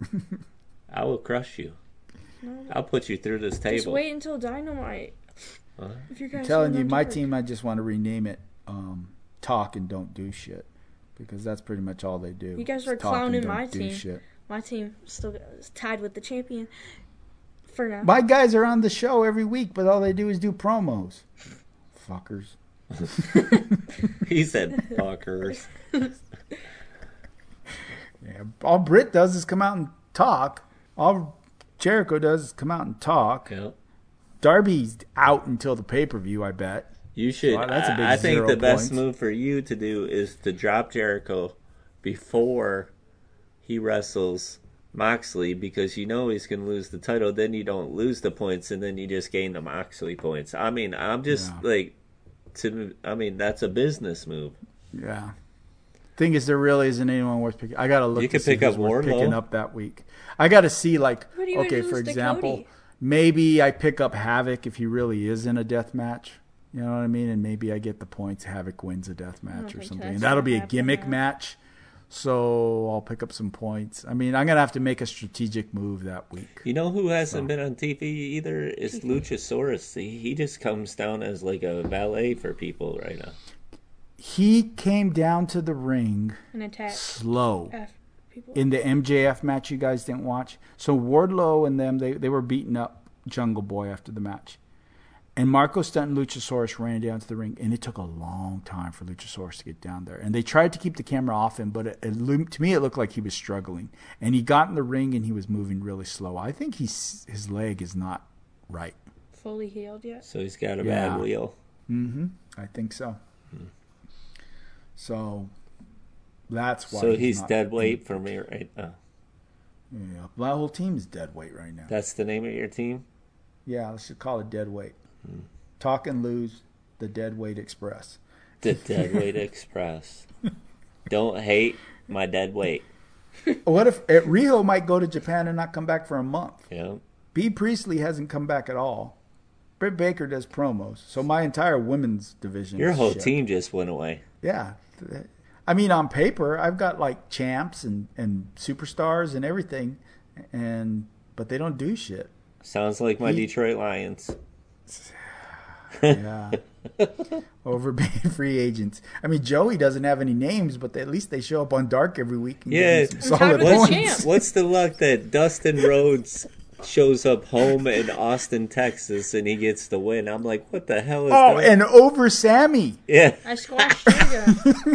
Speaker 3: I will crush you.
Speaker 4: No.
Speaker 3: I'll put you through this
Speaker 4: Just
Speaker 3: table.
Speaker 4: wait until Dynamite.
Speaker 3: Huh?
Speaker 4: If you guys
Speaker 2: I'm telling
Speaker 4: win
Speaker 2: you,
Speaker 4: on
Speaker 2: my
Speaker 4: Dark.
Speaker 2: team, I just want to rename it um, Talk and Don't Do Shit. Because that's pretty much all they do.
Speaker 4: You guys
Speaker 2: is
Speaker 4: were
Speaker 2: talk and
Speaker 4: clowning
Speaker 2: don't
Speaker 4: my
Speaker 2: do
Speaker 4: team.
Speaker 2: shit.
Speaker 4: My team still is tied with the champion for now.
Speaker 2: My guys are on the show every week, but all they do is do promos. Fuckers.
Speaker 3: He said fuckers.
Speaker 2: Yeah, all Britt does is come out and talk. All Jericho does is come out and talk.
Speaker 3: Yep.
Speaker 2: Darby's out until the pay per view, I bet.
Speaker 3: You should.
Speaker 2: Well, that's a big
Speaker 3: I, I think
Speaker 2: zero
Speaker 3: the best
Speaker 2: points.
Speaker 3: move for you to do is to drop Jericho before he wrestles Moxley, because you know he's going to lose the title. Then you don't lose the points, and then you just gain the Moxley points. I mean, I'm just
Speaker 2: Yeah.
Speaker 3: like, to. I mean, that's a business move.
Speaker 2: Yeah. Thing is, there really isn't anyone worth picking. I gotta look.
Speaker 3: You
Speaker 2: to
Speaker 3: could
Speaker 2: see
Speaker 3: pick
Speaker 2: who's
Speaker 3: up
Speaker 2: worth
Speaker 3: Wardlow.
Speaker 2: picking up that week. I gotta see, like,
Speaker 4: Who do you
Speaker 2: okay,
Speaker 4: lose
Speaker 2: for
Speaker 4: to
Speaker 2: example,
Speaker 4: Cody?
Speaker 2: maybe I pick up Havoc if he really is in a death match. You know what I mean? And maybe I get the points. Havoc wins a death match or
Speaker 4: think
Speaker 2: something.
Speaker 4: that's
Speaker 2: And that'll be a
Speaker 4: gonna
Speaker 2: gimmick
Speaker 4: happen,
Speaker 2: match. So I'll pick up some points. I mean, I'm gonna have to make a strategic move that week.
Speaker 3: You know who hasn't
Speaker 2: So.
Speaker 3: been on T V either? Is Luchasaurus. He, he just comes down as like a valet for people right now.
Speaker 2: He came down to the ring
Speaker 4: An attack.
Speaker 2: slow.
Speaker 4: F people.
Speaker 2: In the M J F match you guys didn't watch. So Wardlow and them, they, they were beating up Jungle Boy after the match. And Marco Stunt and Luchasaurus ran down to the ring, and it took a long time for Luchasaurus to get down there. And they tried to keep the camera off him, but it, it, lo- to me it looked like he was struggling. And he got in the ring, and he was moving really slow. I think he's, his leg is not right.
Speaker 4: Fully healed yet?
Speaker 3: So he's got a
Speaker 2: Yeah.
Speaker 3: bad wheel.
Speaker 2: Mm-hmm. I think so. So that's why
Speaker 3: So
Speaker 2: he's,
Speaker 3: he's
Speaker 2: not
Speaker 3: dead
Speaker 2: in-
Speaker 3: weight for me right now.
Speaker 2: Yeah, that whole team's dead weight right now.
Speaker 3: That's the name of your team?
Speaker 2: Yeah, let's just call it dead weight. Talk and lose the dead weight express.
Speaker 3: The Dead Weight Express. Don't hate my dead weight.
Speaker 2: What if uh, Riho might go to Japan and not come back for a month?
Speaker 3: Yeah.
Speaker 2: B. Priestley hasn't come back at all. Britt Baker does promos, so my entire women's division.
Speaker 3: Your
Speaker 2: is
Speaker 3: whole
Speaker 2: shit.
Speaker 3: team just went away.
Speaker 2: Yeah, I mean on paper I've got like champs and and superstars and everything, and but they don't do shit.
Speaker 3: Sounds like my
Speaker 2: He-
Speaker 3: Detroit Lions.
Speaker 2: Yeah, Overpaid free agents. I mean, Joey doesn't have any names, but at least they show up on Dark every week. And
Speaker 3: Yeah,
Speaker 2: give you some solid
Speaker 4: talking about the
Speaker 2: points.
Speaker 4: champ.
Speaker 3: What's the luck that Dustin Rhodes shows up home in Austin, Texas, and he gets the win? I'm like, what the hell is
Speaker 2: Oh,
Speaker 3: that?
Speaker 2: and over Sammy.
Speaker 3: Yeah,
Speaker 4: I squashed Trigger.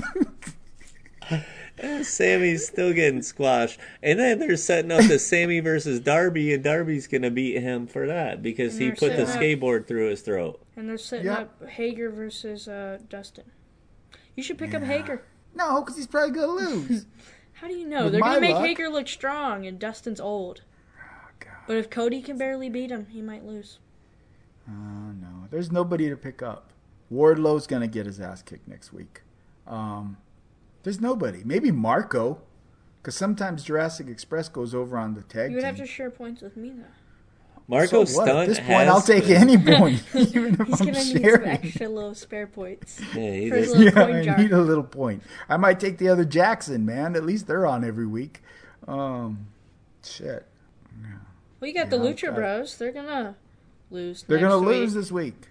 Speaker 3: Sammy's still getting squashed. And then they're setting up the Sammy versus Darby, and Darby's going to beat him for that because
Speaker 4: And
Speaker 3: he
Speaker 4: they're
Speaker 3: put the
Speaker 4: setting up-
Speaker 3: skateboard through his throat.
Speaker 4: And they're setting
Speaker 2: Yeah.
Speaker 4: up Hager versus uh, Dustin. You should pick up Hager.
Speaker 2: No, because he's probably going to lose.
Speaker 4: How do you know?
Speaker 2: With
Speaker 4: They're
Speaker 2: my
Speaker 4: going to make
Speaker 2: luck-
Speaker 4: Hager look strong, and Dustin's old.
Speaker 2: God.
Speaker 4: But if Cody can barely beat him, he might lose.
Speaker 2: Oh, no. There's nobody to pick up. Wardlow's going to get his ass kicked next week. Um, there's nobody. Maybe Marco, because sometimes Jurassic Express goes over on the tag
Speaker 4: You would
Speaker 2: team.
Speaker 4: have to share points with me, though.
Speaker 3: Marco
Speaker 2: So what?
Speaker 3: Stunt
Speaker 2: At this point,
Speaker 3: has
Speaker 2: I'll take
Speaker 3: been-
Speaker 2: any point, even if
Speaker 4: He's
Speaker 2: I'm
Speaker 4: going to need some
Speaker 2: sharing.
Speaker 4: extra little spare points.
Speaker 3: Yeah, he
Speaker 4: For his
Speaker 3: does.
Speaker 4: little
Speaker 2: Yeah,
Speaker 4: coin
Speaker 2: I
Speaker 4: jar.
Speaker 2: need a little point. I might take the other Jackson, man. At least they're on every week. Um, shit.
Speaker 4: Well, you got the
Speaker 2: Yeah,
Speaker 4: Lucha
Speaker 2: I-
Speaker 4: Bros. They're going to lose.
Speaker 2: They're
Speaker 4: next
Speaker 2: going to
Speaker 4: week.
Speaker 2: lose this week.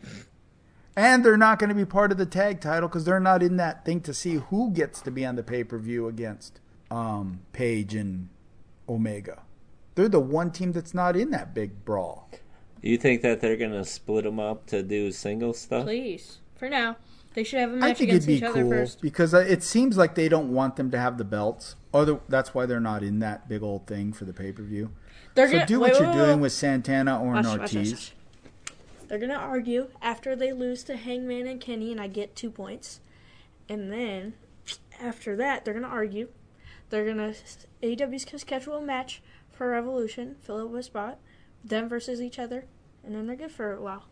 Speaker 2: And they're not going to be part of the tag title because they're not in that thing to see who gets to be on the pay-per-view against um, Paige and Omega. They're the one team that's not in that big brawl.
Speaker 3: You think that they're going to split them up to do single stuff?
Speaker 4: Please. For now. They should have a
Speaker 2: I
Speaker 4: match
Speaker 2: think it'd
Speaker 4: against
Speaker 2: be
Speaker 4: each other
Speaker 2: cool
Speaker 4: first.
Speaker 2: because uh, it seems like they don't want them to have the belts. Other, that's why they're not in that big old thing for the pay-per-view.
Speaker 4: They're
Speaker 2: So
Speaker 4: gonna,
Speaker 2: do
Speaker 4: wait,
Speaker 2: what
Speaker 4: wait,
Speaker 2: you're
Speaker 4: wait,
Speaker 2: doing
Speaker 4: wait.
Speaker 2: with Santana or
Speaker 4: Watch, watch, watch,
Speaker 2: Ortiz.
Speaker 4: watch. They're going to argue after they lose to Hangman and Kenny, and I get two points. And then, after that, they're going to argue. They're going to... A E W's going to schedule a match for Revolution, fill up a spot, them versus each other, and then they're good for a while.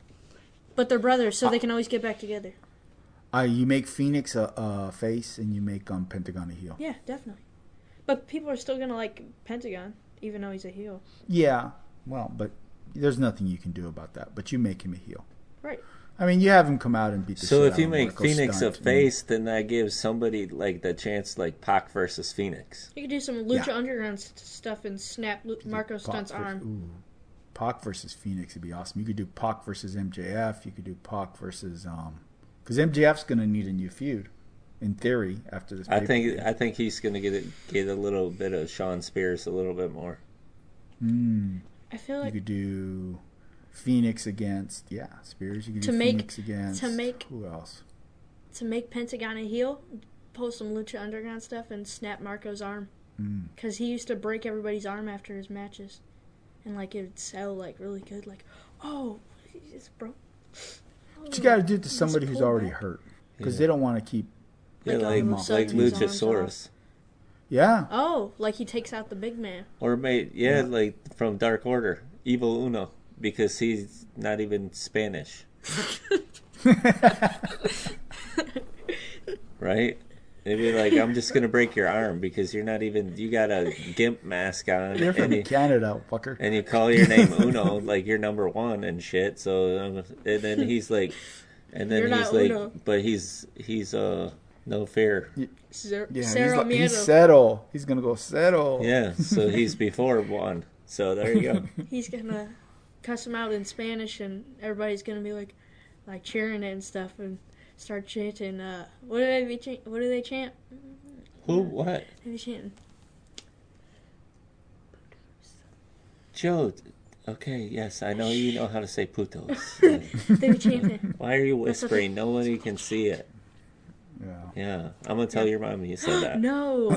Speaker 4: But they're brothers, so they can always get back together.
Speaker 2: Uh, you make Phoenix a, a face, and you make um, Pentagon a heel.
Speaker 4: Yeah, definitely. But people are still going to like Pentagon, even though he's a heel.
Speaker 2: Yeah, well, but there's nothing you can do about that. But you make him a heel.
Speaker 4: Right.
Speaker 2: I mean, you have him come out and beat the
Speaker 3: So
Speaker 2: shit
Speaker 3: if
Speaker 2: out
Speaker 3: you
Speaker 2: of
Speaker 3: make
Speaker 2: Marco
Speaker 3: Phoenix a
Speaker 2: Stunt.
Speaker 3: face, then that gives somebody like the chance, like Pac versus Phoenix.
Speaker 4: You could do some Lucha
Speaker 2: Yeah.
Speaker 4: Underground st- stuff and snap Lu- Marco
Speaker 2: Pac
Speaker 4: Stunt's
Speaker 2: vers-
Speaker 4: arm.
Speaker 2: Ooh, Pac versus Phoenix would be awesome. You could do Pac versus M J F. You could do Pac versus um, because M J F's going to need a new feud, in theory, after this.
Speaker 3: I
Speaker 2: pay-per-view.
Speaker 3: think I think he's going to get it, get a little bit of Sean Spears a little bit more.
Speaker 2: Mm,
Speaker 4: I feel
Speaker 2: you
Speaker 4: like
Speaker 2: could do Phoenix against yeah Spears. You could do
Speaker 4: To make-
Speaker 2: Phoenix against
Speaker 4: to make-
Speaker 2: who else?
Speaker 4: to make Pentagon a heel, post some Lucha Underground stuff and snap Marco's arm.
Speaker 2: Mm.
Speaker 4: Because he used to break everybody's arm after his matches. And, like, it would sell, like, really good. Like, oh, he just broke. Oh,
Speaker 2: But you got to do it to
Speaker 4: just
Speaker 2: somebody who's
Speaker 4: pull
Speaker 2: already
Speaker 4: back.
Speaker 2: hurt because
Speaker 3: Yeah.
Speaker 2: they don't want to keep.
Speaker 3: Yeah,
Speaker 4: Like,
Speaker 3: like,
Speaker 4: um,
Speaker 3: like,
Speaker 4: Sultan's arms
Speaker 3: Luchasaurus.
Speaker 2: Yeah,
Speaker 4: Oh, like he takes out the big man.
Speaker 3: Or made, yeah,
Speaker 2: Yeah.
Speaker 3: like from Dark Order, Evil Uno, because he's not even Spanish, right? They'd be like, I'm just going to break your arm because you're not even, you got a gimp mask on.
Speaker 2: you're from
Speaker 3: and you,
Speaker 2: Canada, fucker.
Speaker 3: and you call your name Uno, like you're number one and shit. So, um, and then he's like, and then
Speaker 4: You're
Speaker 3: he's
Speaker 4: not
Speaker 3: like,
Speaker 4: Uno.
Speaker 3: but he's, he's, uh, no fear.
Speaker 4: Zer-
Speaker 2: Yeah,
Speaker 4: Cerro
Speaker 2: he's, like, he's
Speaker 4: Miedo.
Speaker 2: settle. He's gonna go settle.
Speaker 3: Yeah, so he's before one. So there you go.
Speaker 4: He's gonna cuss him out in Spanish, and everybody's gonna be like, like cheering it and stuff, and start chanting. Uh, what do they be cha- What do they chant?
Speaker 3: Who, what?
Speaker 4: They be chanting.
Speaker 3: Joe, okay, yes, I know you know how to say putos.
Speaker 4: They be chanting.
Speaker 3: Why are you
Speaker 4: That's okay.
Speaker 3: whispering? Nobody can see it.
Speaker 2: Yeah.
Speaker 3: Yeah, I'm gonna tell your mom you said that.
Speaker 4: No.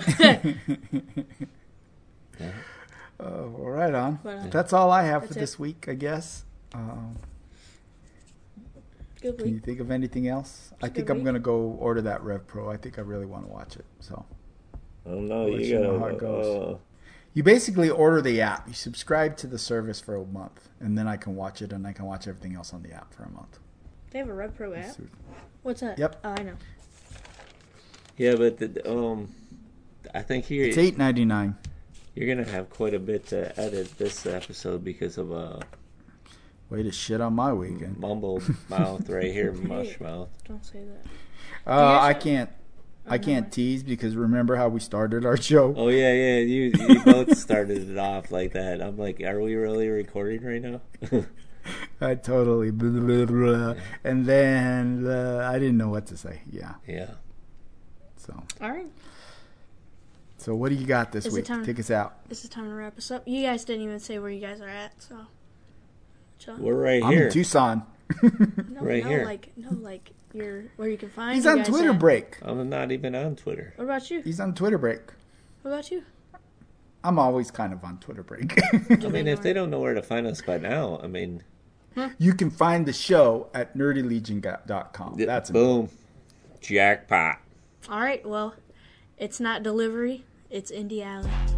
Speaker 2: Oh, well, right on.
Speaker 4: But, uh,
Speaker 2: That's all I have for
Speaker 4: that's it.
Speaker 2: this week, I guess. Um,
Speaker 4: Good
Speaker 2: can you
Speaker 4: week.
Speaker 2: think of anything else? I
Speaker 4: a
Speaker 2: think
Speaker 4: good
Speaker 2: I'm
Speaker 4: week.
Speaker 2: gonna go order that Rev Pro. I think I really want to watch it. So
Speaker 3: I don't know.
Speaker 2: I'll let
Speaker 3: You
Speaker 2: you know
Speaker 3: gotta.
Speaker 2: how it goes.
Speaker 3: uh,
Speaker 2: you basically order the app. You subscribe to the service for a month, and then I can watch it, and I can watch everything else on the app for a month.
Speaker 4: They have a Red Pro app. What's that?
Speaker 2: Yep.
Speaker 4: Oh, I know.
Speaker 3: yeah, but the, um, I think you're
Speaker 2: It's eight ninety nine.
Speaker 3: you're gonna have quite a bit to edit this episode because of uh
Speaker 2: Way to shit on my weekend.
Speaker 3: mumble mouth right here, mush mouth.
Speaker 4: Don't say that.
Speaker 2: Uh,
Speaker 4: guys
Speaker 2: I
Speaker 4: have-
Speaker 2: can't. I
Speaker 4: no,
Speaker 2: can't
Speaker 4: I-
Speaker 2: tease because remember how we started our show?
Speaker 3: Oh yeah, yeah. You you both started it off like that. I'm like, are we really recording right now?
Speaker 2: I totally blah, blah, blah. And then uh, I didn't know what to say. Yeah.
Speaker 3: Yeah.
Speaker 2: So.
Speaker 4: All right.
Speaker 2: So what do you got this
Speaker 4: Is it
Speaker 2: week?
Speaker 4: time-
Speaker 2: Take us out.
Speaker 4: This is time to wrap us up. You guys didn't even say where you guys are at, so. John?
Speaker 3: We're right
Speaker 2: I'm
Speaker 3: here.
Speaker 2: in Tucson.
Speaker 4: No,
Speaker 3: right
Speaker 4: no,
Speaker 3: here.
Speaker 4: like no, like you're where you can find.
Speaker 2: He's
Speaker 4: you
Speaker 2: on
Speaker 4: guys
Speaker 2: Twitter
Speaker 4: at.
Speaker 2: break.
Speaker 3: I'm not even on Twitter.
Speaker 4: What about you?
Speaker 2: He's on Twitter break.
Speaker 4: What about you?
Speaker 2: I'm always kind of on Twitter break.
Speaker 3: I mean, if they don't know where to find us by now, I mean,
Speaker 2: You can find the show at nerdy legion dot com. That's
Speaker 3: boom, jackpot.
Speaker 4: All right. Well, it's not delivery. It's Indie Alley.